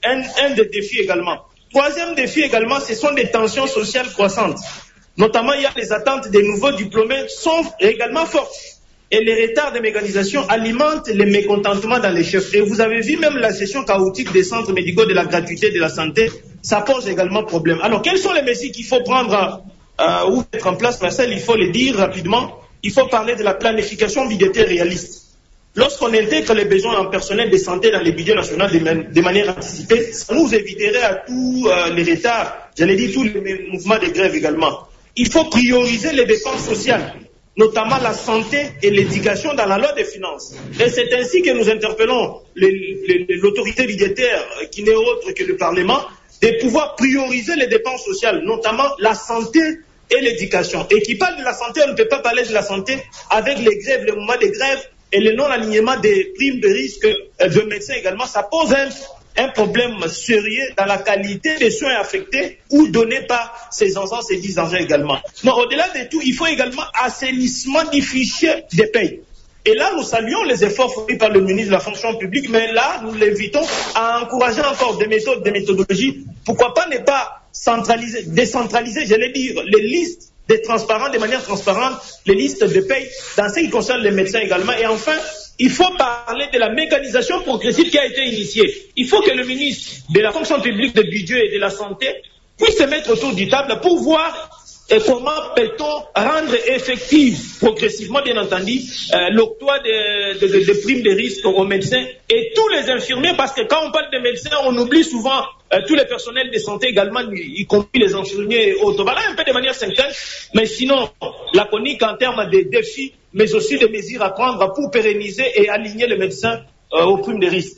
un, un des défis également. Troisième défi également, ce sont des tensions sociales croissantes. Notamment, il y a les attentes des nouveaux diplômés sont également fortes. Et les retards de mécanisation alimentent les mécontentements dans les chefs. Et vous avez vu même la gestion chaotique des centres médicaux de la gratuité de la santé, ça pose également problème. Alors, quelles sont les mesures qu'il faut prendre euh, ou mettre en place, Marcel? Il faut les dire rapidement. Il faut parler de la planification budgétaire réaliste. Lorsqu'on intègre les besoins en personnel de santé dans les budgets nationaux de, man de manière anticipée, ça nous éviterait à tous euh, les retards, j'allais dire tous les mouvements de grève également. Il faut prioriser les dépenses sociales, notamment la santé et l'éducation dans la loi des finances. Et c'est ainsi que nous interpellons l'autorité budgétaire, qui n'est autre que le Parlement, de pouvoir prioriser les dépenses sociales, notamment la santé et l'éducation. Et qui parle de la santé, on ne peut pas parler de la santé avec les grèves, les mouvements de grève et le non-alignement des primes de risque de médecins également. Ça pose un, un problème sérieux dans la qualité des soins affectés ou donnés par ces enfants, ces dix engins également. Mais au-delà de tout, il faut également assainissement du fichier des payes. Et là, nous saluons les efforts fournis par le ministre de la fonction publique, mais là, nous l'invitons à encourager encore des méthodes, des méthodologies. Pourquoi pas ne pas centraliser, décentraliser, j'allais dire, les listes des transparents, de manière transparente, les listes de paye dans ce qui concerne les médecins également. Et enfin, il faut parler de la mécanisation progressive qui a été initiée. Il faut que le ministre de la fonction publique, de budget et de la santé puisse se mettre autour du table pour voir et comment peut-on rendre effective progressivement, bien entendu, euh, l'octroi de, de, de, de primes de risque aux médecins et tous les infirmiers, parce que quand on parle de médecins, on oublie souvent euh, tous les personnels de santé également, y compris les infirmiers et autres. Voilà un peu de manière synchronne, mais sinon, la chronique en termes de défis, mais aussi de mesures à prendre pour pérenniser et aligner les médecins euh, aux primes de risque.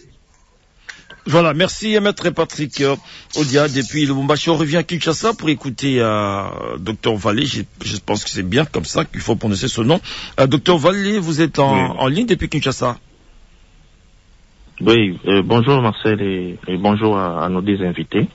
Voilà, merci à Maître Patrick euh, Odia depuis Lubumbashi. On revient à Kinshasa pour écouter euh, Docteur Vallée. Je, je pense que c'est bien comme ça qu'il faut prononcer ce nom. Euh, Docteur Vallée, vous êtes en, oui. en ligne depuis Kinshasa. Oui, euh, bonjour Marcel et, et bonjour à, à nos deux invités.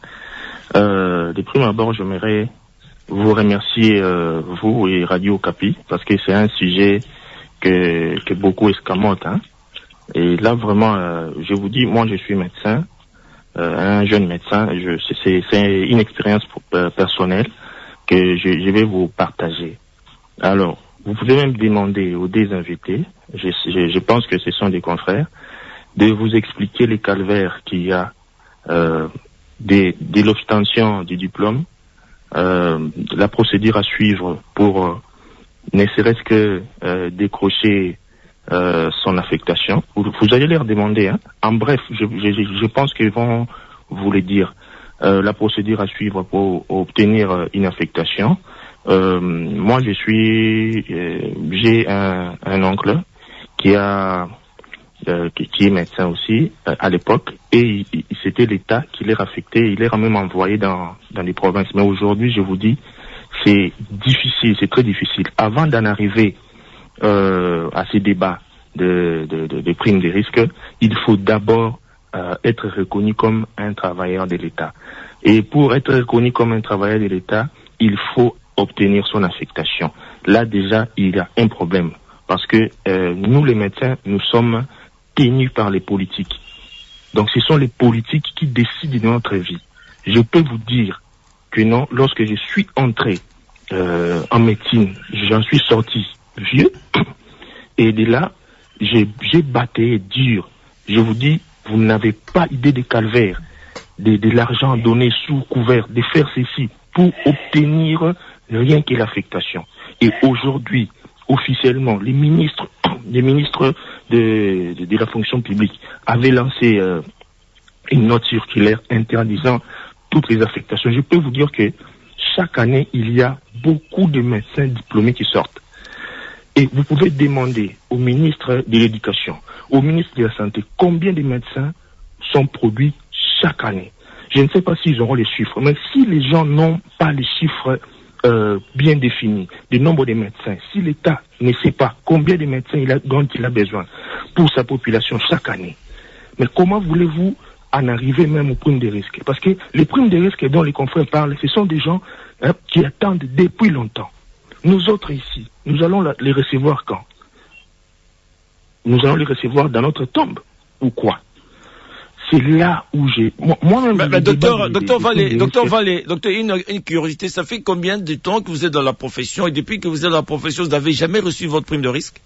Euh, de prime abord, j'aimerais vous remercier, euh, vous et Radio Okapi, parce que c'est un sujet que, que beaucoup escamotent, hein. Et là, vraiment, euh, je vous dis, moi, je suis médecin, euh, un jeune médecin. C'est une expérience pour, euh, personnelle que je, je vais vous partager. Alors, vous pouvez même demander aux deux invités, je, je, je pense que ce sont des confrères, de vous expliquer les calvaires qu'il y a euh, de, de l'obtention du diplôme, euh, la procédure à suivre pour euh, ne serait-ce que euh, décrocher Euh, son affectation. Vous, vous allez leur demander, hein. En bref, je, je, je pense qu'ils vont vous le dire. Euh, la procédure à suivre pour obtenir euh, une affectation. Euh, moi, je suis, euh, j'ai un, un oncle qui a, euh, qui, qui est médecin aussi euh, à l'époque, et c'était l'État qui les affecté. Il les a même envoyé dans dans les provinces. Mais aujourd'hui, je vous dis, c'est difficile, c'est très difficile. Avant d'en arriver Euh, à ces débats de, de, de, de primes de risque, il faut d'abord euh, être reconnu comme un travailleur de l'État. Et pour être reconnu comme un travailleur de l'État, il faut obtenir son affectation. Là déjà, il y a un problème, parce que euh, nous les médecins, nous sommes tenus par les politiques. Donc ce sont les politiques qui décident de notre vie. Je peux vous dire que non, lorsque je suis entré euh, en médecine, j'en suis sorti vieux, et de là, j'ai battu dur. Je vous dis, vous n'avez pas idée des calvaires, de, de l'argent donné sous couvert, de faire ceci pour obtenir rien que l'affectation. Et aujourd'hui, officiellement, les ministres, les ministres de, de, de la fonction publique avaient lancé euh, une note circulaire interdisant toutes les affectations. Je peux vous dire que chaque année, il y a beaucoup de médecins diplômés qui sortent. Et vous pouvez demander au ministre de l'Éducation, au ministre de la Santé, combien de médecins sont produits chaque année. Je ne sais pas s'ils auront les chiffres, mais si les gens n'ont pas les chiffres euh, bien définis, du nombre de médecins, si l'État ne sait pas combien de médecins il a, dont il a besoin pour sa population chaque année, mais comment voulez-vous en arriver même aux primes de risque? Parce que les primes de risque dont les confrères parlent, ce sont des gens hein, qui attendent depuis longtemps. Nous autres ici, nous allons la, les recevoir quand? Nous allons les recevoir dans notre tombe ou quoi? c'est là où j'ai... Moi-même... Mais, mais docteur, docteur Vallée, docteur Vallée, docteur, une, une curiosité, ça fait combien de temps que vous êtes dans la profession, et depuis que vous êtes dans la profession, vous n'avez jamais reçu votre prime de risque?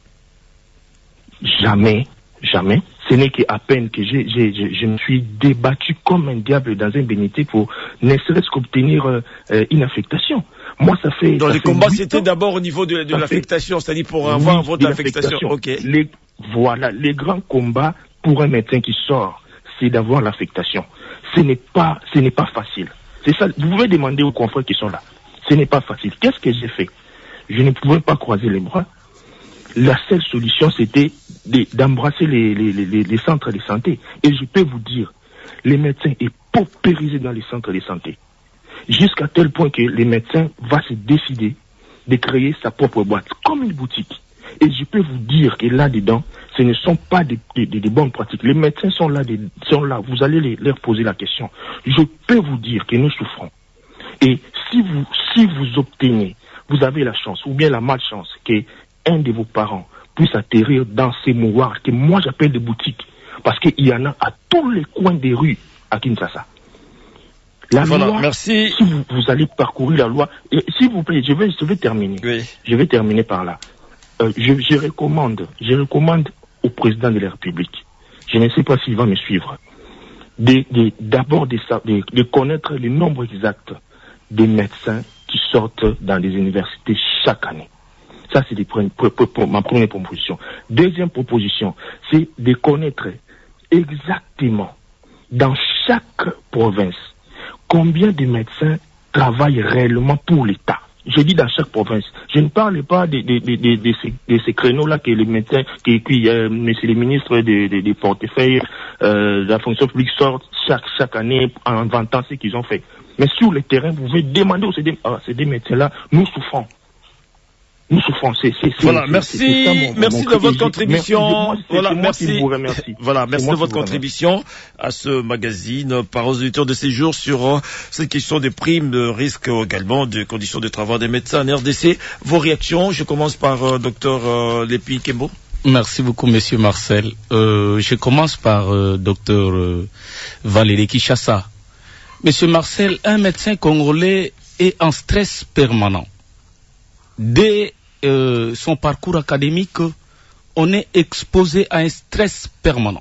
Jamais, jamais. Ce n'est qu'à peine que j'ai, j'ai, j'ai, je me suis débattu comme un diable dans un bénitier pour ne serait-ce qu'obtenir euh, une affectation. Moi, ça fait... Dans ça les fait combats, c'était d'abord au niveau de, de l'affectation, fait... c'est-à-dire pour avoir oui, votre affectation. Ok. Les, voilà, les grands combats pour un médecin qui sort, c'est d'avoir l'affectation. Ce n'est pas, ce n'est pas facile. C'est ça. Vous pouvez demander aux confrères qui sont là. Ce n'est pas facile. Qu'est-ce que j'ai fait? Je ne pouvais pas croiser les bras. La seule solution, c'était d'embrasser les, les, les, les centres de santé. Et je peux vous dire, les médecins sont paupérisés dans les centres de santé. Jusqu'à tel point que les médecins vont se décider de créer sa propre boîte, comme une boutique. Et je peux vous dire que là-dedans, ce ne sont pas des, des, des bonnes pratiques. Les médecins sont là, des, sont là. Vous allez les, leur poser la question. Je peux vous dire que nous souffrons. Et si vous, si vous obtenez, vous avez la chance, ou bien la malchance, qu'un de vos parents puisse atterrir dans ces mouroirs que moi j'appelle des boutiques, parce qu'il y en a à tous les coins des rues à Kinshasa. La voilà, loi, merci. Si vous, vous allez parcourir la loi, et s'il vous plaît, je vais, je vais terminer. Oui. Je vais terminer par là. Euh, je, je recommande, je recommande au président de la République, je ne sais pas s'il va me suivre, d'abord de, de, de, de connaître le nombre exact des médecins qui sortent dans les universités chaque année. Ça, c'est ma première proposition. Deuxième proposition, c'est de connaître exactement dans chaque province combien de médecins travaillent réellement pour l'État. Je dis dans chaque province. Je ne parle pas de, de, de, de, de, ces, de ces créneaux-là que les médecins, que, que euh, messieurs les ministres des de, de portefeuilles euh, de la fonction publique sortent chaque, chaque année en vantant ce qu'ils ont fait. Mais sur le terrain, vous pouvez demander aux C D, à ces deux médecins-là, nous souffrons. Nous souffrons. C'est, c'est, voilà, c'est, merci, c'est ça, mon, merci mon de votre contribution. Moi, voilà, moi merci. Vous remercie. Voilà, merci de votre contribution à ce magazine par aux auditeurs de séjour sur euh, cette question des primes de risque également, des conditions de travail des médecins en R D C. Vos réactions, je commence par euh, docteur euh, Lépi Kembo. Merci beaucoup, monsieur Marcel. Euh, je commence par euh, docteur euh, Valérie Kishasa. Monsieur Marcel, un médecin congolais est en stress permanent. Dès euh, son parcours académique, on est exposé à un stress permanent.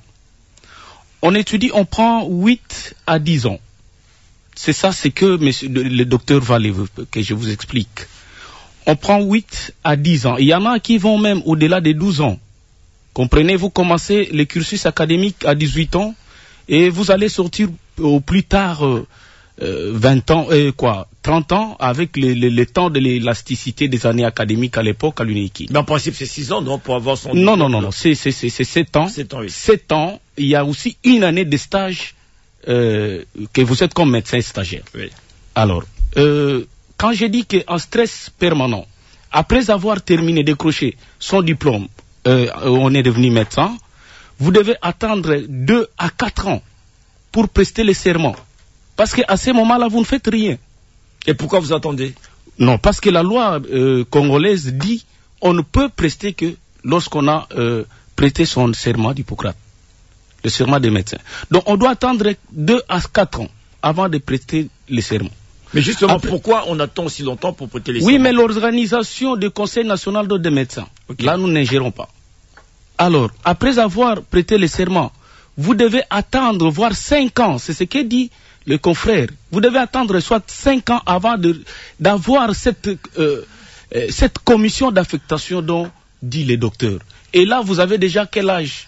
On étudie, on prend huit à dix ans. C'est ça, c'est que monsieur, le, le docteur Vallée, que je vous explique. On prend huit à dix ans. Il y en a qui vont même au-delà des douze ans. Comprenez, vous commencez le cursus académique à dix-huit ans et vous allez sortir au plus tard euh, euh, vingt ans, euh, quoi, trente ans avec le, le, le temps de l'élasticité des années académiques à l'époque à l'UNIKI. Mais en principe, c'est six ans, non, pour avoir son... Non, non, non, non, c'est sept ans. sept ans, oui. sept ans, il y a aussi une année de stage euh, que vous êtes comme médecin stagiaire. Oui. Alors, euh, quand je dis qu'en stress permanent, après avoir terminé, décroché son diplôme, euh, on est devenu médecin, vous devez attendre deux à quatre ans pour prester le serment. Parce qu'à ce moment-là, vous ne faites rien. Et pourquoi vous attendez? Non, parce que la loi euh, congolaise dit on ne peut prester que lorsqu'on a euh, prêté son serment d'Hippocrate, le serment des médecins. Donc on doit attendre deux à quatre ans avant de prêter le serment. Mais justement, Après, pourquoi on attend si longtemps pour prêter les oui, serments? mais l'organisation du Conseil national des médecins, okay. Là nous n'ingérons pas. Alors, après avoir prêté le serment, vous devez attendre, voire cinq ans, c'est ce que dit le confrère. Vous devez attendre soit cinq ans avant d'avoir cette, euh, cette commission d'affectation dont dit le docteur. Et là, vous avez déjà quel âge?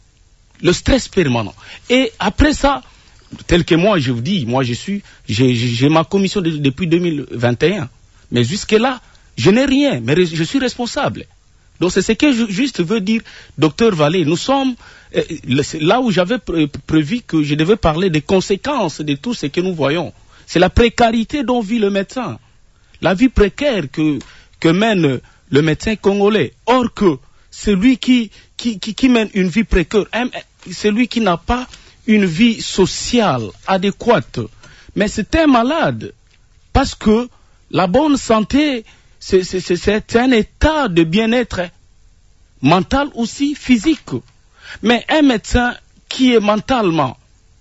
Le stress permanent. Et après ça, tel que moi, je vous dis, moi je suis, j'ai ma commission de, depuis deux mille vingt et un. Mais jusque-là, je n'ai rien, mais je suis responsable. Donc c'est ce que je juste veux dire, docteur Vallée. Nous sommes euh, là où j'avais prévu que je devais parler des conséquences de tout ce que nous voyons. C'est la précarité dont vit le médecin, la vie précaire que, que mène le médecin congolais. Or que celui qui, qui, qui, qui mène une vie précaire, celui qui n'a pas une vie sociale adéquate, mais c'est un malade, parce que la bonne santé, c'est un état de bien-être mental aussi, physique. Mais un médecin qui est mentalement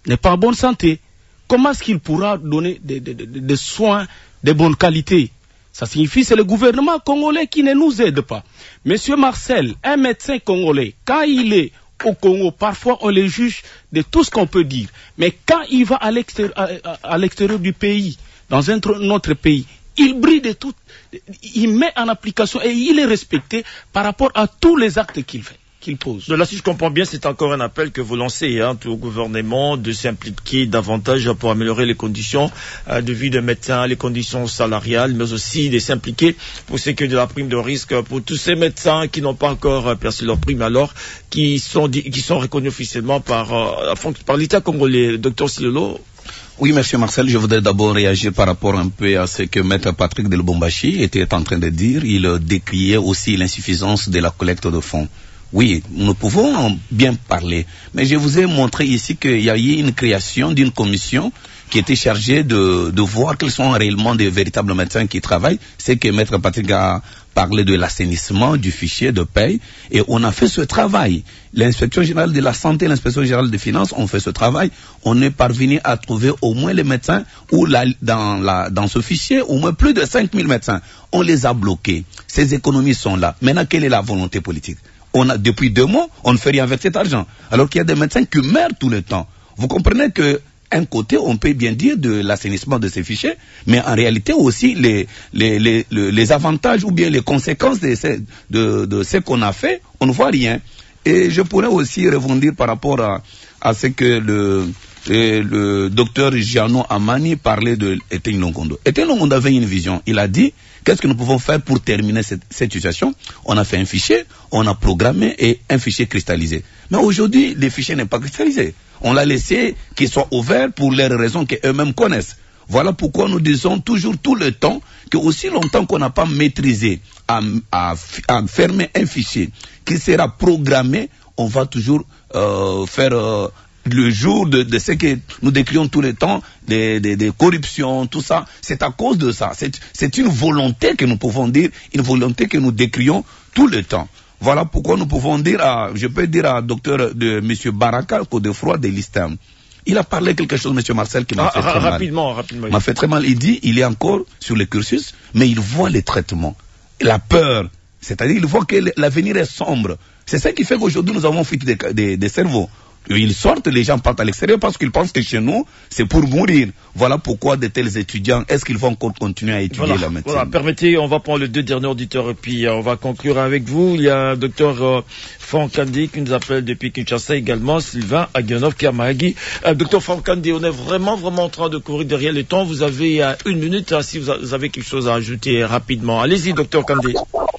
n'est pas en bonne santé, comment est-ce qu'il pourra donner des, des, des, des soins de bonne qualité? Ça signifie que c'est le gouvernement congolais qui ne nous aide pas. Monsieur Marcel, un médecin congolais, quand il est au Congo, parfois on le juge de tout ce qu'on peut dire. Mais quand il va à l'extérieur, à, à l'extérieur du pays, dans un autre pays, il brille de tout, il met en application et il est respecté par rapport à tous les actes qu'il fait. Pose. Là, si je comprends bien, c'est encore un appel que vous lancez hein, au gouvernement de s'impliquer davantage pour améliorer les conditions euh, de vie des médecins, les conditions salariales, mais aussi de s'impliquer pour ce qui est de la prime de risque pour tous ces médecins qui n'ont pas encore euh, perçu leur prime, alors qui sont, qui sont reconnus officiellement par, euh, par l'État congolais. Docteur Silolo. Oui, monsieur Marcel, je voudrais d'abord réagir par rapport un peu à ce que maître Patrick Delbombachi était en train de dire. Il euh, décriait aussi l'insuffisance de la collecte de fonds. Oui, nous pouvons bien parler, mais je vous ai montré ici qu'il y a eu une création d'une commission qui était chargée de, de voir quels sont réellement des véritables médecins qui travaillent. C'est que maître Patrick a parlé de l'assainissement du fichier de paye et on a fait ce travail. L'inspection générale de la santé, l'inspection générale des finances ont fait ce travail. On est parvenu à trouver au moins les médecins ou la, dans, la, dans ce fichier, au moins plus de cinq mille médecins. On les a bloqués. Ces économies sont là. Maintenant, quelle est la volonté politique? On a, depuis deux mois, on ne fait rien avec cet argent. Alors qu'il y a des médecins qui meurent tout le temps. Vous comprenez que un côté, on peut bien dire de l'assainissement de ces fichiers, mais en réalité aussi les, les, les, les, les avantages ou bien les conséquences de ce, de, de ce qu'on a fait, on ne voit rien. Et je pourrais aussi rebondir par rapport à, à ce que le, le, le docteur Giano Amani parlait de Etienne Longondo. Etienne Longondo avait une vision. Il a dit, qu'est-ce que nous pouvons faire pour terminer cette, cette situation? On a fait un fichier, on a programmé et un fichier cristallisé. Mais aujourd'hui, le fichier n'est pas cristallisé. On l'a laissé qu'il soit ouvert pour les raisons qu'eux-mêmes connaissent. Voilà pourquoi nous disons toujours tout le temps que aussi longtemps qu'on n'a pas maîtrisé à, à, à fermer un fichier qui sera programmé, on va toujours euh, faire euh, le jour de, de ce que nous décrions tout le temps, des, des, des corruptions, tout ça. C'est à cause de ça. C'est une volonté que nous pouvons dire, une volonté que nous décrions tout le temps. Voilà pourquoi nous pouvons dire, à, je peux dire à docteur de M. Baraka Codefroy de l'Istam. Il a parlé quelque chose, M. Marcel, qui m'a ah, fait très rapidement, mal. Rapidement, m'a fait très mal. Il dit, il est encore sur le cursus, mais il voit les traitements. La peur, c'est-à-dire il voit que l'avenir est sombre. C'est ça qui fait qu'aujourd'hui nous avons fuite des, des, des cerveaux. Ils sortent, les gens partent à l'extérieur parce qu'ils pensent que chez nous, c'est pour mourir. Voilà pourquoi de tels étudiants, est-ce qu'ils vont continuer à étudier voilà, la médecine? Voilà, permettez, on va prendre les deux derniers auditeurs et puis euh, on va conclure avec vous. Il y a un docteur euh, Fankandi qui nous appelle depuis Kinshasa également, Sylvain Aguenov Kiamagi. Euh, docteur Fankandi, on est vraiment, vraiment en train de courir derrière le temps. Vous avez euh, une minute, hein, si vous, a, vous avez quelque chose à ajouter rapidement. Allez-y, docteur Kandi.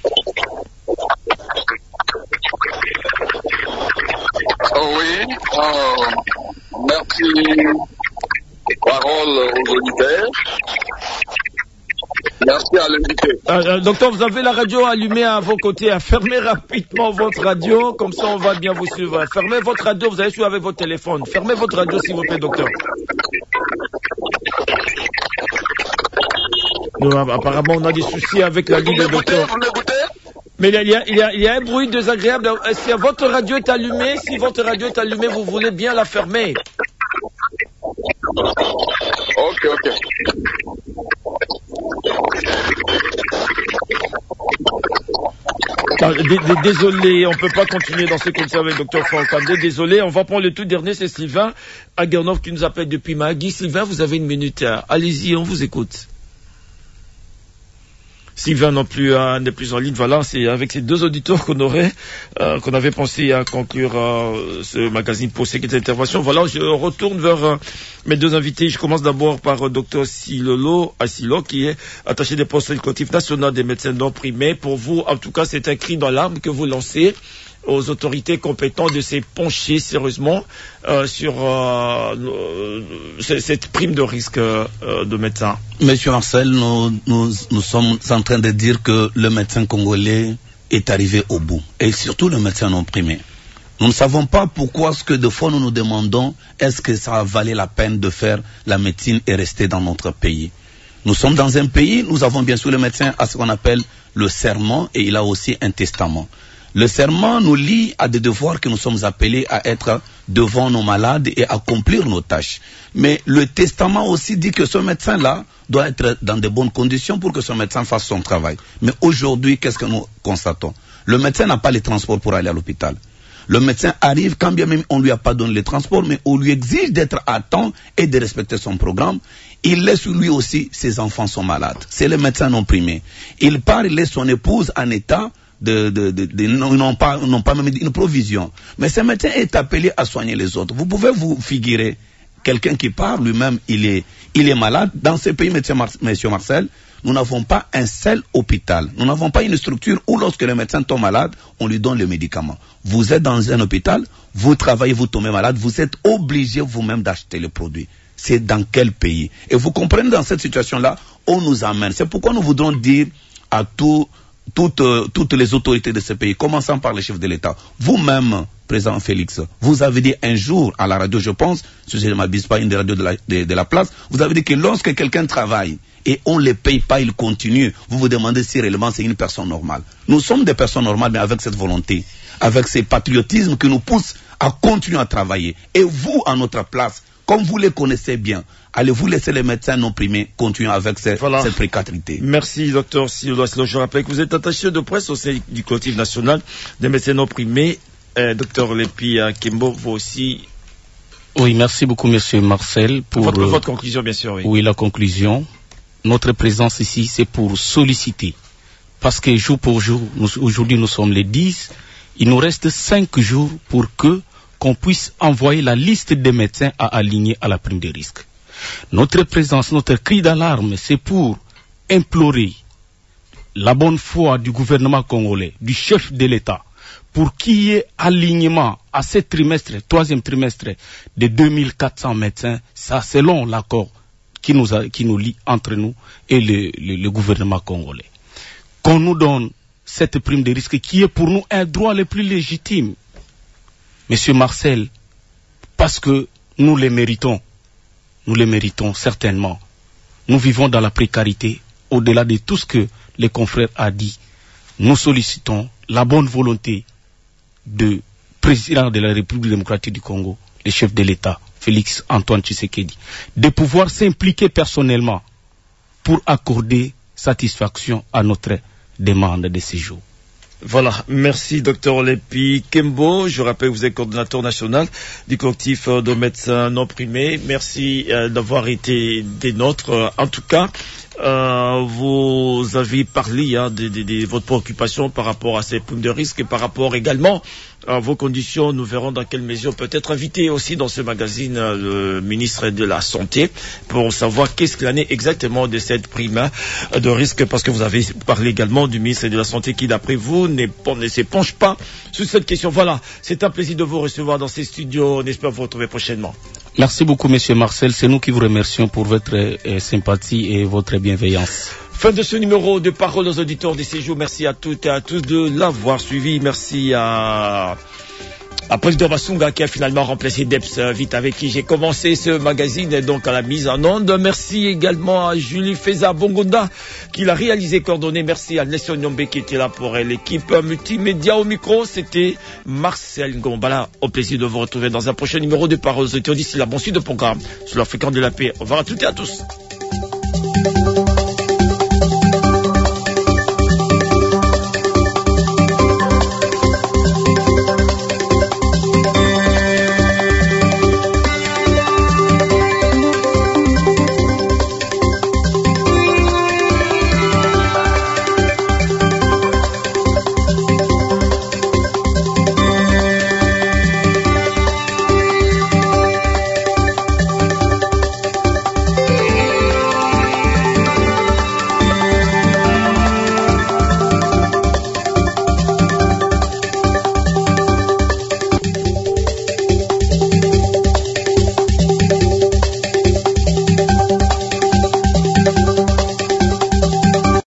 Oh oui, euh, merci. Parole aux auditeurs. Merci à l'invité. Euh, euh, docteur, vous avez la radio allumée à vos côtés. Fermez rapidement votre radio, comme ça on va bien vous suivre. Fermez votre radio, vous allez suivre avec votre téléphone. Fermez votre radio s'il vous plaît, docteur. Nous, apparemment, on a des soucis avec la ligne de docteur. Mais il y, a, il, y a, il y a un bruit désagréable. Si votre radio est allumée, si votre radio est allumée, vous voulez bien la fermer. Ok, ok. Désolé, on ne peut pas continuer dans ce comme ça avec docteur Fankandé. Désolé, on va prendre le tout dernier, c'est Sylvain Aguenov qui nous appelle depuis Magui. Sylvain, vous avez une minute. Allez-y, on vous écoute. Sylvain non plus euh, n'est plus en ligne. Voilà, c'est avec ces deux auditeurs qu'on aurait, euh, qu'on avait pensé à conclure euh, ce magazine pour cette intervention. Voilà, je retourne vers euh, mes deux invités. Je commence d'abord par euh, docteur Silolo Asilo, qui est attaché des postes du collectif national des médecins non primés. Pour vous, en tout cas, c'est un cri dans l'arme que vous lancez aux autorités compétentes de se pencher sérieusement euh, sur euh, euh, cette prime de risque euh, de médecins. Monsieur Marcel, nous, nous, nous sommes en train de dire que le médecin congolais est arrivé au bout, et surtout le médecin non primé. Nous ne savons pas pourquoi ce que de fois nous nous demandons, est-ce que ça valait la peine de faire la médecine et rester dans notre pays. Nous sommes dans un pays, nous avons bien sûr le médecin à ce qu'on appelle le serment, et il a aussi un testament. Le serment nous lie à des devoirs que nous sommes appelés à être devant nos malades et accomplir nos tâches. Mais le testament aussi dit que ce médecin-là doit être dans de bonnes conditions pour que ce médecin fasse son travail. Mais aujourd'hui, qu'est-ce que nous constatons? Le médecin n'a pas les transports pour aller à l'hôpital. Le médecin arrive, quand bien même on ne lui a pas donné les transports, mais on lui exige d'être à temps et de respecter son programme. Il laisse lui aussi, ses enfants sont malades. C'est le médecin non primé. Il part, il laisse son épouse en état de, de, de, de n'ont pas, n'ont pas même une provision. Mais ce médecin est appelé à soigner les autres. Vous pouvez vous figurer, quelqu'un qui part, lui-même, il est, il est malade. Dans ce pays, monsieur Marcel, nous n'avons pas un seul hôpital. Nous n'avons pas une structure où lorsque le médecin tombe malade, on lui donne le médicament. Vous êtes dans un hôpital, vous travaillez, vous tombez malade, vous êtes obligé vous-même d'acheter le produit. C'est dans quel pays? Et vous comprenez, dans cette situation-là, on nous amène. C'est pourquoi nous voudrons dire à tout, toutes, euh, toutes les autorités de ce pays, commençant par les chefs de l'État, vous-même, président Félix, vous avez dit un jour à la radio, je pense, si je ne m'abuse pas, une des radios de la, de, de la place, vous avez dit que lorsque quelqu'un travaille et on ne le paye pas, il continue, vous vous demandez si réellement c'est une personne normale. Nous sommes des personnes normales, mais avec cette volonté, avec ce patriotisme qui nous pousse à continuer à travailler. Et vous, à notre place, comme vous les connaissez bien, allez-vous laisser les médecins non primés continuer avec cette, voilà. cette précarité? Merci, docteur Silva. Je rappelle que vous êtes attaché de presse au sein du collectif national des médecins non primés. Euh, docteur Lepi Kembo, vous aussi. Oui, merci beaucoup, monsieur Marcel. Pour votre, votre conclusion, bien sûr. Oui, oui la conclusion. Notre présence ici, c'est pour solliciter. Parce que jour pour jour, nous, aujourd'hui nous sommes les dix, il nous reste cinq jours pour que qu'on puisse envoyer la liste des médecins à aligner à la prime de risque. Notre présence, notre cri d'alarme, c'est pour implorer la bonne foi du gouvernement congolais, du chef de l'État, pour qu'il y ait alignement à ce trimestre, troisième trimestre, de deux mille quatre cents médecins, ça selon l'accord qui nous, a, qui nous lie entre nous et le, le, le gouvernement congolais. Qu'on nous donne cette prime de risque qui est pour nous un droit le plus légitime. Monsieur Marcel, parce que nous les méritons, nous les méritons certainement. Nous vivons dans la précarité, au-delà de tout ce que les confrères ont dit. Nous sollicitons la bonne volonté du président de la République démocratique du Congo, le chef de l'État, Félix Antoine Tshisekedi, de pouvoir s'impliquer personnellement pour accorder satisfaction à notre demande de séjour. Voilà, merci docteur Lepi Kembo. Je rappelle que vous êtes coordonnateur national du collectif de médecins non primés. Merci euh, d'avoir été des nôtres. En tout cas, euh, vous avez parlé hein, de, de, de votre préoccupation par rapport à ces primes de risque et par rapport également à vos conditions. Nous verrons dans quelle mesure peut-être inviter aussi dans ce magazine le ministre de la Santé pour savoir qu'est-ce qu'il en est exactement de cette prime de risque, parce que vous avez parlé également du ministre de la Santé qui, d'après vous, ne se penche pas sur cette question. Voilà, c'est un plaisir de vous recevoir dans ces studios. On espère vous retrouver prochainement. Merci beaucoup, monsieur Marcel. C'est nous qui vous remercions pour votre euh, sympathie et votre bienveillance. Fin de ce numéro de Parole aux auditeurs de ces jours. Merci à toutes et à tous de l'avoir suivi. Merci à, à Paul de Basunga qui a finalement remplacé Deps Vite, avec qui j'ai commencé ce magazine et donc à la mise en onde. Merci également à Julie Feza Bongonda qui l'a réalisé, coordonné. Merci à Nelson Nyombe qui était là pour l'équipe multimédia. Au micro, c'était Marcel Ngombala. Au plaisir de vous retrouver dans un prochain numéro de Parole aux auditeurs. D'ici là, bon suite de programme sur la fréquence de la paix. Au revoir à toutes et à tous.